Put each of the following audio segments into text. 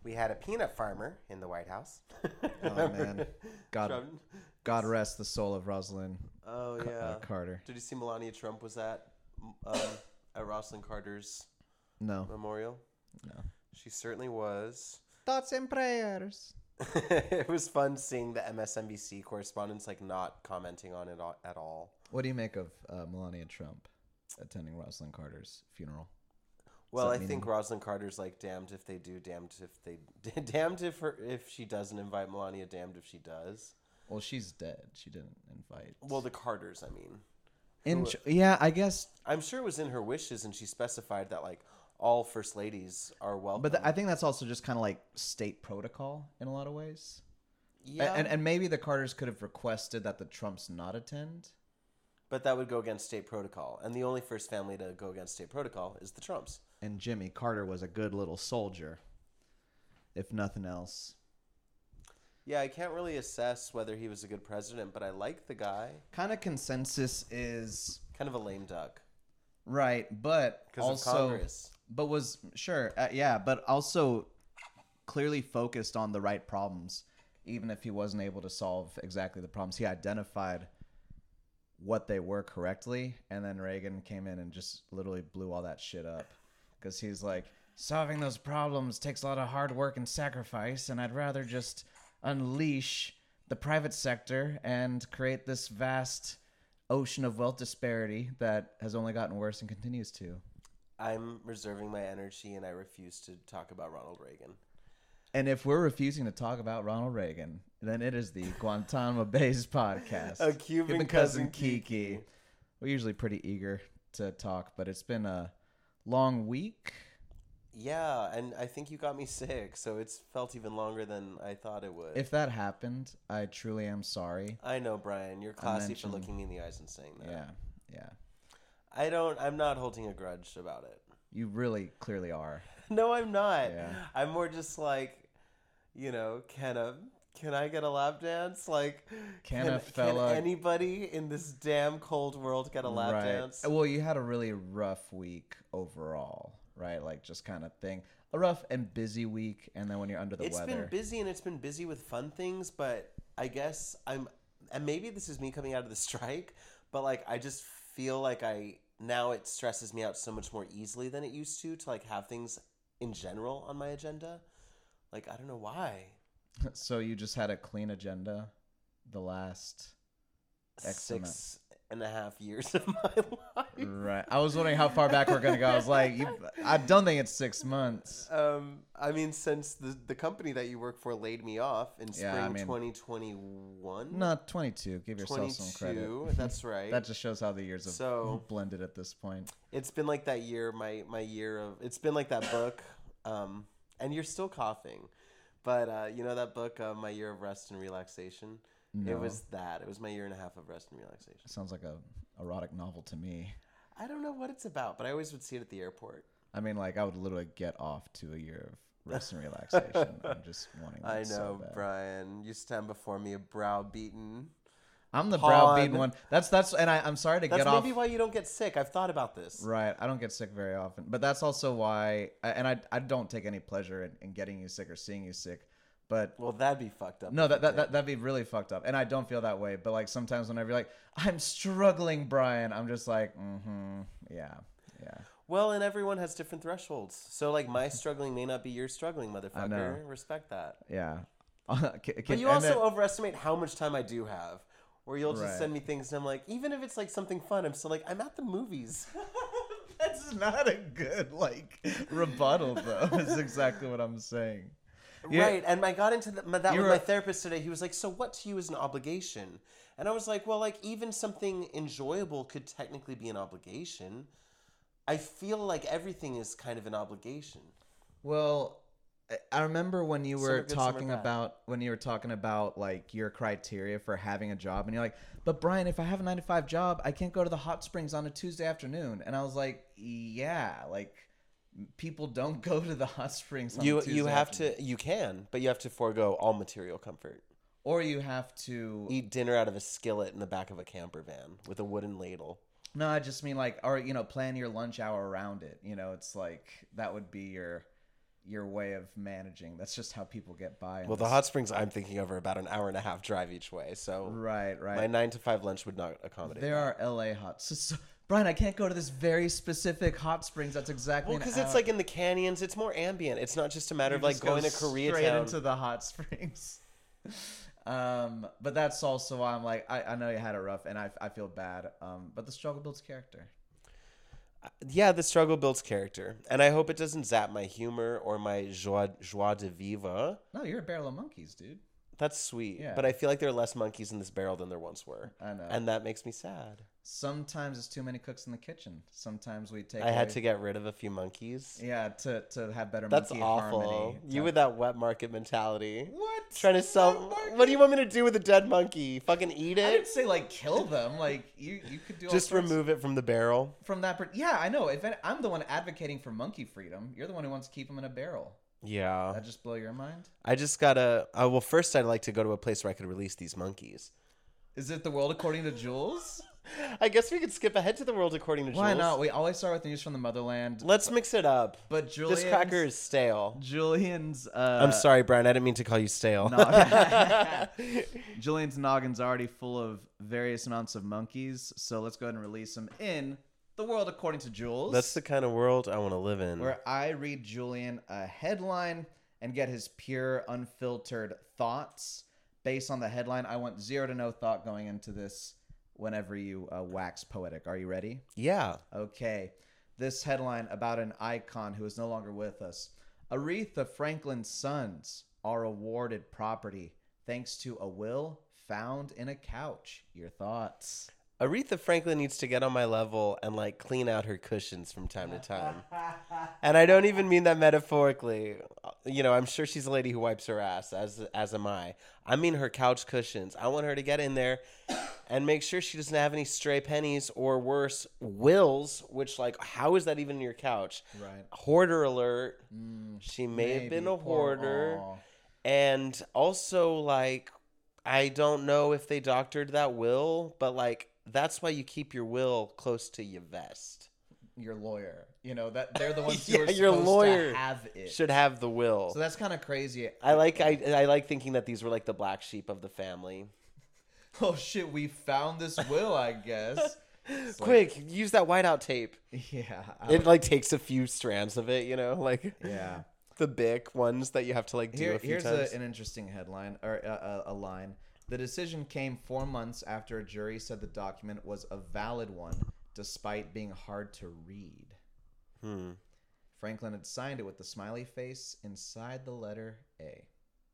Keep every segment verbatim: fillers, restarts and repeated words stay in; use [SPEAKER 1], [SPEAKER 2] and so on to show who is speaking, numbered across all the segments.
[SPEAKER 1] We had a peanut farmer in the White House.
[SPEAKER 2] Oh man, God,
[SPEAKER 1] Trump?
[SPEAKER 2] God rest the soul of Rosalind.
[SPEAKER 1] Oh
[SPEAKER 2] Ca-
[SPEAKER 1] yeah,
[SPEAKER 2] uh, Carter.
[SPEAKER 1] Did you see Melania Trump was at um, at Rosalind Carter's
[SPEAKER 2] No,
[SPEAKER 1] memorial?
[SPEAKER 2] no.
[SPEAKER 1] She certainly was.
[SPEAKER 2] Thoughts and prayers.
[SPEAKER 1] It was fun seeing the M S N B C correspondents like not commenting on it all, at all.
[SPEAKER 2] What do you make of uh, Melania Trump attending Rosalind Carter's funeral?
[SPEAKER 1] Well, I
[SPEAKER 2] meaning-
[SPEAKER 1] think Rosalind Carter's like damned if they do, damned if they damned if her if she doesn't invite Melania, damned if she does.
[SPEAKER 2] Well, she's dead. She didn't invite.
[SPEAKER 1] Well, the Carters, I mean.
[SPEAKER 2] in
[SPEAKER 1] who-
[SPEAKER 2] yeah, I guess.
[SPEAKER 1] I'm sure it was in her wishes, and she specified that like all first ladies are welcome.
[SPEAKER 2] But th- I think that's also just kind of like state protocol in a lot of ways.
[SPEAKER 1] yeah,
[SPEAKER 2] And and maybe the Carters could have requested that the Trumps not attend.
[SPEAKER 1] but that would go against state protocol, and the only first family to go against state protocol is the Trumps.
[SPEAKER 2] And Jimmy Carter was a good little soldier, if nothing else.
[SPEAKER 1] Yeah, I can't really assess whether he was a good president, but I like the guy.
[SPEAKER 2] Kind of consensus is
[SPEAKER 1] Kind of a lame duck
[SPEAKER 2] right, but
[SPEAKER 1] because
[SPEAKER 2] also,
[SPEAKER 1] of Congress.
[SPEAKER 2] but was sure, uh, yeah, but also clearly focused on the right problems, even if he wasn't able to solve exactly the problems. He identified what they were correctly, and then Reagan came in and just literally blew all that shit up because he's like, solving those problems takes a lot of hard work and sacrifice, and I'd rather just unleash the private sector and create this vast ocean of wealth disparity that has only gotten worse and continues to.
[SPEAKER 1] I'm reserving my energy, and I refuse to talk about Ronald Reagan.
[SPEAKER 2] And if we're refusing to talk about Ronald Reagan, then it is the Guantanamo Bay's podcast.
[SPEAKER 1] A Cuban cousin
[SPEAKER 2] Kiki. We're usually pretty eager to talk, but it's been a long week.
[SPEAKER 1] Yeah, and I think you got me sick, so it's felt even longer than I thought it would.
[SPEAKER 2] If that happened, I truly am sorry.
[SPEAKER 1] I know, Brian, you're classy
[SPEAKER 2] mentioned-
[SPEAKER 1] for looking me in the eyes and saying that.
[SPEAKER 2] Yeah, yeah.
[SPEAKER 1] I don't. I'm not holding a grudge about it.
[SPEAKER 2] You really clearly are.
[SPEAKER 1] No, I'm not.
[SPEAKER 2] Yeah.
[SPEAKER 1] I'm more just like, you know, can a can I get a lap dance? Like,
[SPEAKER 2] Can a fella-
[SPEAKER 1] Can anybody in this damn cold world get a lap
[SPEAKER 2] right.
[SPEAKER 1] dance?
[SPEAKER 2] Well, you had a really rough week overall, right? Like just kind of thing. A rough and busy week, and then when you're under the
[SPEAKER 1] It's
[SPEAKER 2] weather.
[SPEAKER 1] been busy, and it's been busy with fun things, but I guess I'm, and maybe this is me coming out of the strike, but like I just feel like I now it stresses me out so much more easily than it used to to like have things in general on my agenda. Like I don't know why.
[SPEAKER 2] So you just had a clean agenda the last X
[SPEAKER 1] Six and a half years of my life.
[SPEAKER 2] right. I was wondering how far back we're gonna go. I was like, you, I don't think it's six months.
[SPEAKER 1] Um, I mean, since the the company that you work for laid me off in spring
[SPEAKER 2] Yeah, I mean-
[SPEAKER 1] twenty twenty-one.
[SPEAKER 2] Not twenty-two. Give yourself some credit.
[SPEAKER 1] twenty-two, that's right.
[SPEAKER 2] That just shows how the years have
[SPEAKER 1] So-
[SPEAKER 2] blended at this point.
[SPEAKER 1] It's been like that year, my my year of. It's been like that book, um, and you're still coughing, but uh, you know that book, uh, My Year of Rest and Relaxation.
[SPEAKER 2] No.
[SPEAKER 1] It was that. It was my year and a half of rest and relaxation.
[SPEAKER 2] It sounds like a erotic novel to me.
[SPEAKER 1] I don't know what it's about, but I always would see it at the airport.
[SPEAKER 2] I mean, like I would literally get off to a year of rest and relaxation. I'm just wanting. That
[SPEAKER 1] I know,
[SPEAKER 2] so bad.
[SPEAKER 1] Brian. You stand before me, a browbeaten.
[SPEAKER 2] I'm the
[SPEAKER 1] Pawn.
[SPEAKER 2] browbeaten one. That's that's, and I, I'm sorry to
[SPEAKER 1] That's
[SPEAKER 2] get off.
[SPEAKER 1] maybe why you don't get sick. I've thought about this.
[SPEAKER 2] Right. I don't get sick very often, but that's also why. And I I don't take any pleasure in, in getting you sick or seeing you sick. But
[SPEAKER 1] Well, that'd be fucked up.
[SPEAKER 2] no,
[SPEAKER 1] if
[SPEAKER 2] that,
[SPEAKER 1] you
[SPEAKER 2] that,
[SPEAKER 1] did.
[SPEAKER 2] that that'd be really fucked up. And I don't feel that way. But like sometimes whenever you're like, I'm struggling, Brian, I'm just like, mm-hmm, yeah, yeah.
[SPEAKER 1] Well, and everyone has different thresholds. So, like, my struggling may not be your struggling, motherfucker.
[SPEAKER 2] know.
[SPEAKER 1] Respect that.
[SPEAKER 2] Yeah. Can-
[SPEAKER 1] But you
[SPEAKER 2] and
[SPEAKER 1] also
[SPEAKER 2] then-
[SPEAKER 1] overestimate how much time I do have. Where you'll just
[SPEAKER 2] Right.
[SPEAKER 1] send me things and I'm like, even if it's like something fun, I'm still like, I'm at the movies.
[SPEAKER 2] That's not a good like rebuttal, though. Is exactly what I'm saying. Yeah.
[SPEAKER 1] Right. And I got into the, my, that
[SPEAKER 2] You're
[SPEAKER 1] with my
[SPEAKER 2] a-
[SPEAKER 1] therapist today. He was like, so what to you is an obligation? And I was like, well, like, even something enjoyable could technically be an obligation. I feel like everything is kind of an obligation.
[SPEAKER 2] Well, I- I remember when you
[SPEAKER 1] Some
[SPEAKER 2] were
[SPEAKER 1] are good, some are
[SPEAKER 2] talking
[SPEAKER 1] bad.
[SPEAKER 2] about when you were talking about like your criteria for having a job, and you're like, "But Brian, if I have a nine to five job, I can't go to the hot springs on a Tuesday afternoon." And I was like, "Yeah, like people don't go to the hot springs on
[SPEAKER 1] You
[SPEAKER 2] a Tuesday
[SPEAKER 1] you have
[SPEAKER 2] afternoon.
[SPEAKER 1] to, you can, but you have to forego all material comfort.
[SPEAKER 2] or you have to."
[SPEAKER 1] Eat dinner out of a skillet in the back of a camper van with a wooden ladle.
[SPEAKER 2] No, I just mean like, or you know, plan your lunch hour around it. You know, it's like that would be your your way of managing. That's just how people get by. in
[SPEAKER 1] Well, the
[SPEAKER 2] this-
[SPEAKER 1] hot springs I'm thinking of are about an hour and a half drive each way, so
[SPEAKER 2] Right, right.
[SPEAKER 1] my nine to five lunch would not accommodate.
[SPEAKER 2] There
[SPEAKER 1] that.
[SPEAKER 2] are L A hot. So, so, Brian, I can't go to this very specific hot springs. That's exactly.
[SPEAKER 1] Well,
[SPEAKER 2] an
[SPEAKER 1] because it's
[SPEAKER 2] hour.
[SPEAKER 1] like in the canyons, it's more ambient. It's not just a matter
[SPEAKER 2] You
[SPEAKER 1] of like
[SPEAKER 2] just go
[SPEAKER 1] going to
[SPEAKER 2] straight
[SPEAKER 1] Koreatown.
[SPEAKER 2] into the hot springs. um, but that's also why I'm like, I, I know you had it rough, and I, I feel bad. Um, but the struggle builds character.
[SPEAKER 1] Yeah, the struggle builds character, and I hope it doesn't zap my humor or my joie, joie de vivre.
[SPEAKER 2] No, you're a barrel of monkeys, dude.
[SPEAKER 1] That's sweet,
[SPEAKER 2] Yeah.
[SPEAKER 1] but I feel like there are less monkeys in this barrel than there once were,
[SPEAKER 2] I know.
[SPEAKER 1] and that makes me sad.
[SPEAKER 2] Sometimes it's too many cooks in the kitchen. Sometimes we take.
[SPEAKER 1] I had
[SPEAKER 2] away-
[SPEAKER 1] to get rid of a few monkeys.
[SPEAKER 2] Yeah, to to have better.
[SPEAKER 1] That's
[SPEAKER 2] monkey
[SPEAKER 1] awful.
[SPEAKER 2] Harmony.
[SPEAKER 1] You
[SPEAKER 2] To-
[SPEAKER 1] with that wet market mentality.
[SPEAKER 2] what?
[SPEAKER 1] Trying to sell.
[SPEAKER 2] Wet market?
[SPEAKER 1] What do you want me to do with a dead monkey? Fucking eat
[SPEAKER 2] I didn't
[SPEAKER 1] it?
[SPEAKER 2] say like kill them. Like you, you could do all
[SPEAKER 1] Just
[SPEAKER 2] sorts
[SPEAKER 1] remove it from the barrel.
[SPEAKER 2] from that. Per- yeah, I know. If I- I'm the one advocating for monkey freedom, you're the one who wants to keep them in a barrel.
[SPEAKER 1] Yeah.
[SPEAKER 2] That just blow your mind?
[SPEAKER 1] I just gotta. Uh, well, first I'd like to go to a place where I could release these monkeys.
[SPEAKER 2] Is it the world according to Jules?
[SPEAKER 1] I guess we could skip ahead to the world according to Jules.
[SPEAKER 2] Why not? We always start with news from the motherland.
[SPEAKER 1] Let's mix it up.
[SPEAKER 2] But Julian's,
[SPEAKER 1] This cracker is stale.
[SPEAKER 2] Julian's. Uh,
[SPEAKER 1] I'm sorry, Brian. I didn't mean to call you stale.
[SPEAKER 2] No. Julian's noggin's already full of various amounts of monkeys, so let's go ahead and release them in the world according to Jules.
[SPEAKER 1] That's the kind of world I want to live in.
[SPEAKER 2] where I read Julian a headline and get his pure, unfiltered thoughts based on the headline. I want zero to no thought going into this whenever you uh, wax poetic. Are you ready?
[SPEAKER 1] Yeah.
[SPEAKER 2] Okay. This headline about an icon who is no longer with us. Aretha Franklin's sons are awarded property thanks to a will found in a couch. Your thoughts?
[SPEAKER 1] Aretha Franklin needs to get on my level and like clean out her cushions from time to time. And I don't even mean that metaphorically. You know, I'm sure she's a lady who wipes her ass, as as am I. I mean her couch cushions. I want her to get in there and make sure she doesn't have any stray pennies or worse, wills, which like, how is that even in your couch?
[SPEAKER 2] Right.
[SPEAKER 1] Hoarder alert. She may have been a
[SPEAKER 2] Poor-
[SPEAKER 1] hoarder.
[SPEAKER 2] aw.
[SPEAKER 1] And also, like, I don't know if they doctored that will, but like, that's why you keep your will close to your vest.
[SPEAKER 2] Your lawyer. You know, that they're the ones
[SPEAKER 1] Yeah,
[SPEAKER 2] who are
[SPEAKER 1] your
[SPEAKER 2] supposed
[SPEAKER 1] lawyer
[SPEAKER 2] to have it.
[SPEAKER 1] Should have the will.
[SPEAKER 2] So that's kind of crazy.
[SPEAKER 1] I like I I like thinking that these were like the black sheep of the family.
[SPEAKER 2] Oh shit, we found this will, I guess. It's like-
[SPEAKER 1] Quick, use that whiteout tape.
[SPEAKER 2] yeah. I
[SPEAKER 1] It
[SPEAKER 2] would-
[SPEAKER 1] like takes a few strands of it, you know, like
[SPEAKER 2] yeah.
[SPEAKER 1] the Bic ones that you have to like do
[SPEAKER 2] Here,
[SPEAKER 1] a few
[SPEAKER 2] here's
[SPEAKER 1] times.
[SPEAKER 2] a, an interesting headline or a, a, a line. The decision came four months after a jury said the document was a valid one, despite being hard to read.
[SPEAKER 1] hmm.
[SPEAKER 2] Franklin had signed it with the smiley face inside the letter A.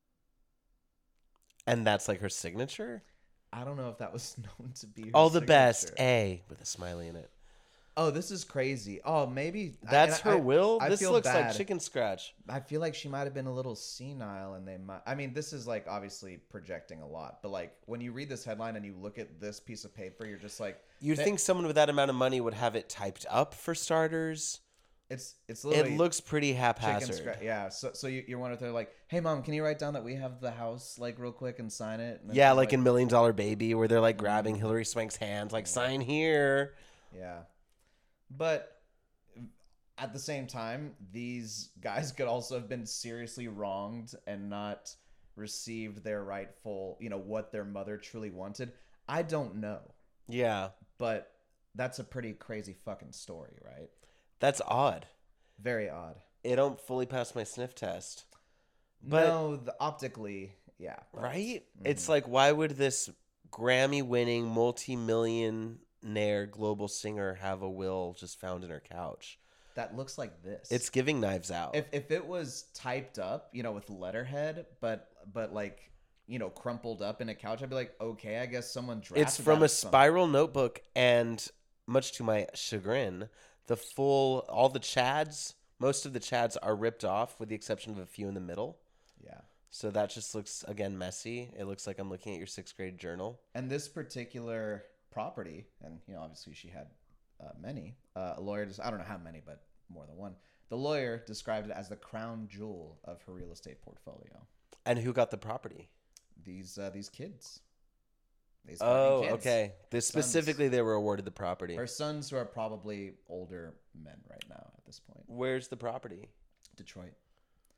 [SPEAKER 1] And that's like her signature.
[SPEAKER 2] I don't know if that was known to be her
[SPEAKER 1] All the best,
[SPEAKER 2] signature.
[SPEAKER 1] A with a smiley in it.
[SPEAKER 2] Oh, this is crazy. Oh, maybe
[SPEAKER 1] That's
[SPEAKER 2] and
[SPEAKER 1] her
[SPEAKER 2] I-
[SPEAKER 1] will.
[SPEAKER 2] I
[SPEAKER 1] This
[SPEAKER 2] feel
[SPEAKER 1] looks
[SPEAKER 2] bad.
[SPEAKER 1] like chicken scratch.
[SPEAKER 2] I feel like she might have been a little senile, and they might. I mean, this is like obviously projecting a lot, but like when you read this headline and you look at this piece of paper, you're just like,
[SPEAKER 1] You'd
[SPEAKER 2] They-
[SPEAKER 1] think someone with that amount of money would have it typed up for starters.
[SPEAKER 2] it's it's literally
[SPEAKER 1] It looks pretty
[SPEAKER 2] chicken
[SPEAKER 1] haphazard.
[SPEAKER 2] scratch. Yeah. So so you, you're one of they're like, hey mom, can you write down that we have the house like real quick and sign it? And then
[SPEAKER 1] Yeah,
[SPEAKER 2] she's
[SPEAKER 1] like in Million Dollar Baby, where they're like grabbing Hillary Swank's hand, like sign here.
[SPEAKER 2] yeah, but at the same time, these guys could also have been seriously wronged and not received their rightful, you know, what their mother truly wanted. I don't know,
[SPEAKER 1] Yeah,
[SPEAKER 2] but that's a pretty crazy fucking story, right?
[SPEAKER 1] that's odd.
[SPEAKER 2] Very odd.
[SPEAKER 1] It don't fully pass my sniff test, But-
[SPEAKER 2] no, the, optically, yeah. but-
[SPEAKER 1] right?
[SPEAKER 2] Mhm.
[SPEAKER 1] It's like, why would this Grammy-winning, multi-millionaire global singer have a will just found in her couch?
[SPEAKER 2] That looks like this.
[SPEAKER 1] It's giving Knives Out.
[SPEAKER 2] if if it was typed up, you know, with letterhead, but but like, you know, crumpled up in a couch, I'd be like, okay, I guess someone drafted.
[SPEAKER 1] It's from
[SPEAKER 2] that
[SPEAKER 1] a
[SPEAKER 2] at some-
[SPEAKER 1] spiral notebook, and much to my chagrin, the full, all the chads, most of the chads are ripped off with the exception of a few in the middle.
[SPEAKER 2] Yeah.
[SPEAKER 1] So that just looks, again, messy. It looks like I'm looking at your sixth grade journal.
[SPEAKER 2] And this particular property, and you know, obviously she had uh, many. Uh, a lawyer, just, I don't know how many, but more than one. The lawyer described it as the crown jewel of her real estate portfolio.
[SPEAKER 1] And who got the property?
[SPEAKER 2] These uh, these kids. These
[SPEAKER 1] Oh,
[SPEAKER 2] fucking kids.
[SPEAKER 1] okay. This
[SPEAKER 2] Sons.
[SPEAKER 1] specifically, they were awarded the property.
[SPEAKER 2] Her sons, who are probably older men right now at this point.
[SPEAKER 1] Where's the property?
[SPEAKER 2] Detroit.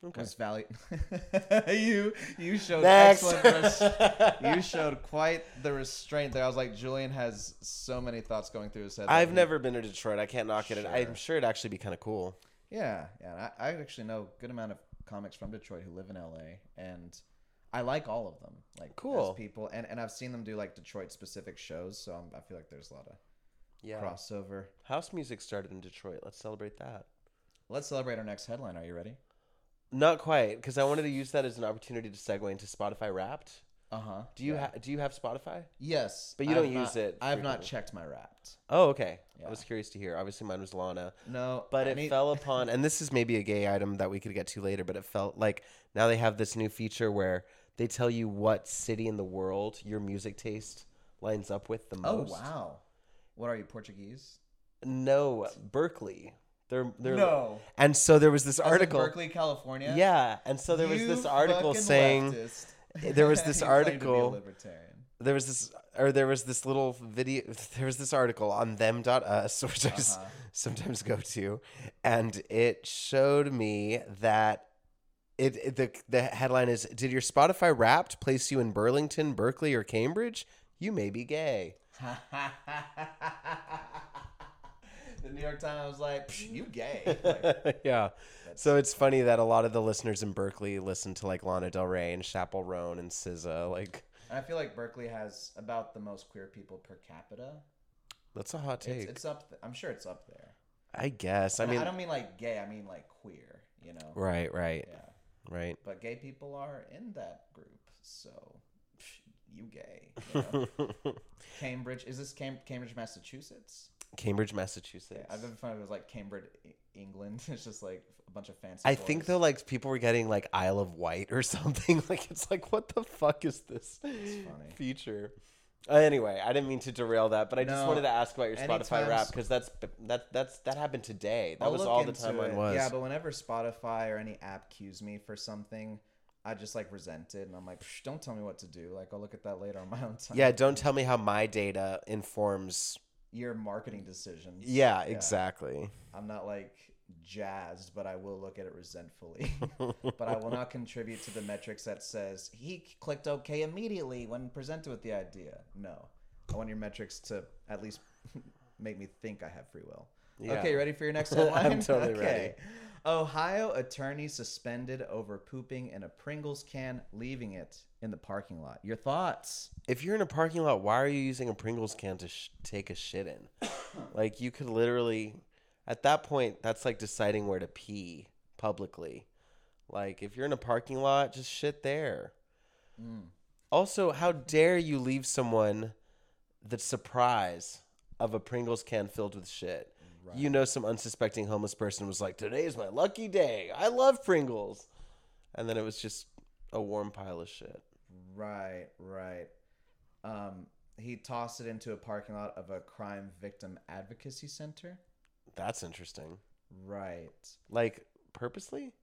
[SPEAKER 1] Okay.
[SPEAKER 2] Was Valley. you you showed
[SPEAKER 1] Next.
[SPEAKER 2] excellent. Res- you showed quite the restraint there. I was like, Julian has so many thoughts going through his head. that
[SPEAKER 1] I've
[SPEAKER 2] he-
[SPEAKER 1] never been to Detroit. I can't knock it.
[SPEAKER 2] Sure.
[SPEAKER 1] I'm sure it'd actually be kind of cool.
[SPEAKER 2] Yeah, yeah. I, I actually know a good amount of comics from Detroit who live in L A, and I like all of them. Like,
[SPEAKER 1] Cool.
[SPEAKER 2] as people, and, and I've seen them do like Detroit specific shows, so I'm, I feel like there's a lot of
[SPEAKER 1] Yeah.
[SPEAKER 2] crossover.
[SPEAKER 1] House music started in Detroit. Let's celebrate that.
[SPEAKER 2] Let's celebrate our next headline. Are you ready?
[SPEAKER 1] Not quite, because I wanted to use that as an opportunity to segue into Spotify Wrapped.
[SPEAKER 2] Uh huh.
[SPEAKER 1] Do you ha- do you have Spotify?
[SPEAKER 2] Yes,
[SPEAKER 1] But you
[SPEAKER 2] I've
[SPEAKER 1] don't use
[SPEAKER 2] not-
[SPEAKER 1] it
[SPEAKER 2] I have not
[SPEAKER 1] frequently.
[SPEAKER 2] checked my Wrapped.
[SPEAKER 1] Oh, okay.
[SPEAKER 2] Yeah.
[SPEAKER 1] I was curious to hear. Obviously, mine was Lana.
[SPEAKER 2] No,
[SPEAKER 1] But
[SPEAKER 2] I
[SPEAKER 1] it
[SPEAKER 2] need-
[SPEAKER 1] fell upon, and this is maybe a gay item that we could get to later, but it felt like now they have this new feature where they tell you what city in the world your music taste lines up with the
[SPEAKER 2] Oh
[SPEAKER 1] most.
[SPEAKER 2] wow! What are you, Portuguese?
[SPEAKER 1] No, Berkeley. They're, they're,
[SPEAKER 2] No.
[SPEAKER 1] And so there was this
[SPEAKER 2] As in
[SPEAKER 1] article.
[SPEAKER 2] Berkeley, California.
[SPEAKER 1] Yeah, and so there was
[SPEAKER 2] You
[SPEAKER 1] this article
[SPEAKER 2] fucking
[SPEAKER 1] saying
[SPEAKER 2] leftist.
[SPEAKER 1] there was this
[SPEAKER 2] You claim to be a
[SPEAKER 1] article-
[SPEAKER 2] libertarian.
[SPEAKER 1] there was this or there was this little video there was this article on them dot us which I s-
[SPEAKER 2] Uh-huh.
[SPEAKER 1] sometimes go to, and it showed me that it, it the the headline is, did your Spotify Wrapped place you in Burlington, Berkeley, or Cambridge? You may be gay.
[SPEAKER 2] The New York Times was like, "Psh, you gay. Like,
[SPEAKER 1] Yeah. So it's funny that a lot of the listeners in Berkeley listen to like Lana Del Rey and Chappell Roan and S Z A. Like,
[SPEAKER 2] and I feel like Berkeley has about the most queer people per capita.
[SPEAKER 1] that's a hot take.
[SPEAKER 2] It's, it's up. Th- I'm sure it's up there.
[SPEAKER 1] I guess. I
[SPEAKER 2] And
[SPEAKER 1] mean,
[SPEAKER 2] I don't mean like gay. I mean like queer. You know.
[SPEAKER 1] right, right,
[SPEAKER 2] Yeah.
[SPEAKER 1] right.
[SPEAKER 2] But gay people are in that group, so psh, you gay. You know? Cambridge is this Cam- Cambridge, Massachusetts?
[SPEAKER 1] Cambridge, Massachusetts.
[SPEAKER 2] Yeah, I've been finding it was like Cambridge, E- England. It's just like a bunch of fancy.
[SPEAKER 1] I think
[SPEAKER 2] boys.
[SPEAKER 1] though, like people were getting like Isle of Wight or something. Like it's like, what the fuck is this
[SPEAKER 2] funny.
[SPEAKER 1] feature? Uh, anyway, I didn't mean to derail that, but I just
[SPEAKER 2] No,
[SPEAKER 1] wanted to ask about your Spotify
[SPEAKER 2] anytime
[SPEAKER 1] Wrap
[SPEAKER 2] s-
[SPEAKER 1] because that's that that's that happened today. That
[SPEAKER 2] I'll
[SPEAKER 1] was
[SPEAKER 2] look
[SPEAKER 1] all the
[SPEAKER 2] into
[SPEAKER 1] timeline
[SPEAKER 2] it.
[SPEAKER 1] was.
[SPEAKER 2] Yeah, but whenever Spotify or any app cues me for something, I just like resent it, and I'm like, Psh, don't tell me what to do. Like I'll look at that later on my own time.
[SPEAKER 1] Yeah, don't tell me how my data informs.
[SPEAKER 2] Your marketing decisions.
[SPEAKER 1] Yeah, exactly.
[SPEAKER 2] I'm not like jazzed, but I will look at it resentfully. But I will not contribute to the metrics that says he clicked OK immediately when presented with the idea. No, I want your metrics to at least make me think I have free will.
[SPEAKER 1] Yeah.
[SPEAKER 2] Okay, ready for your next headline?
[SPEAKER 1] I'm totally
[SPEAKER 2] okay.
[SPEAKER 1] ready.
[SPEAKER 2] Ohio attorney suspended over pooping in a Pringles can, leaving it in the parking lot. Your thoughts?
[SPEAKER 1] If you're in a parking lot, why are you using a Pringles can to sh- take a shit in? Like you could literally, at that point, that's like deciding where to pee publicly. Like if you're in a parking lot, just shit there.
[SPEAKER 2] Mm.
[SPEAKER 1] Also, how dare you leave someone the surprise of a Pringles can filled with shit?
[SPEAKER 2] Right.
[SPEAKER 1] You know, some unsuspecting homeless person was like, "Today is my lucky day. I love Pringles," and then it was just a warm pile of shit.
[SPEAKER 2] Right, right. Um, he tossed it into a parking lot of a crime victim advocacy center.
[SPEAKER 1] That's interesting.
[SPEAKER 2] Right.
[SPEAKER 1] Like purposely?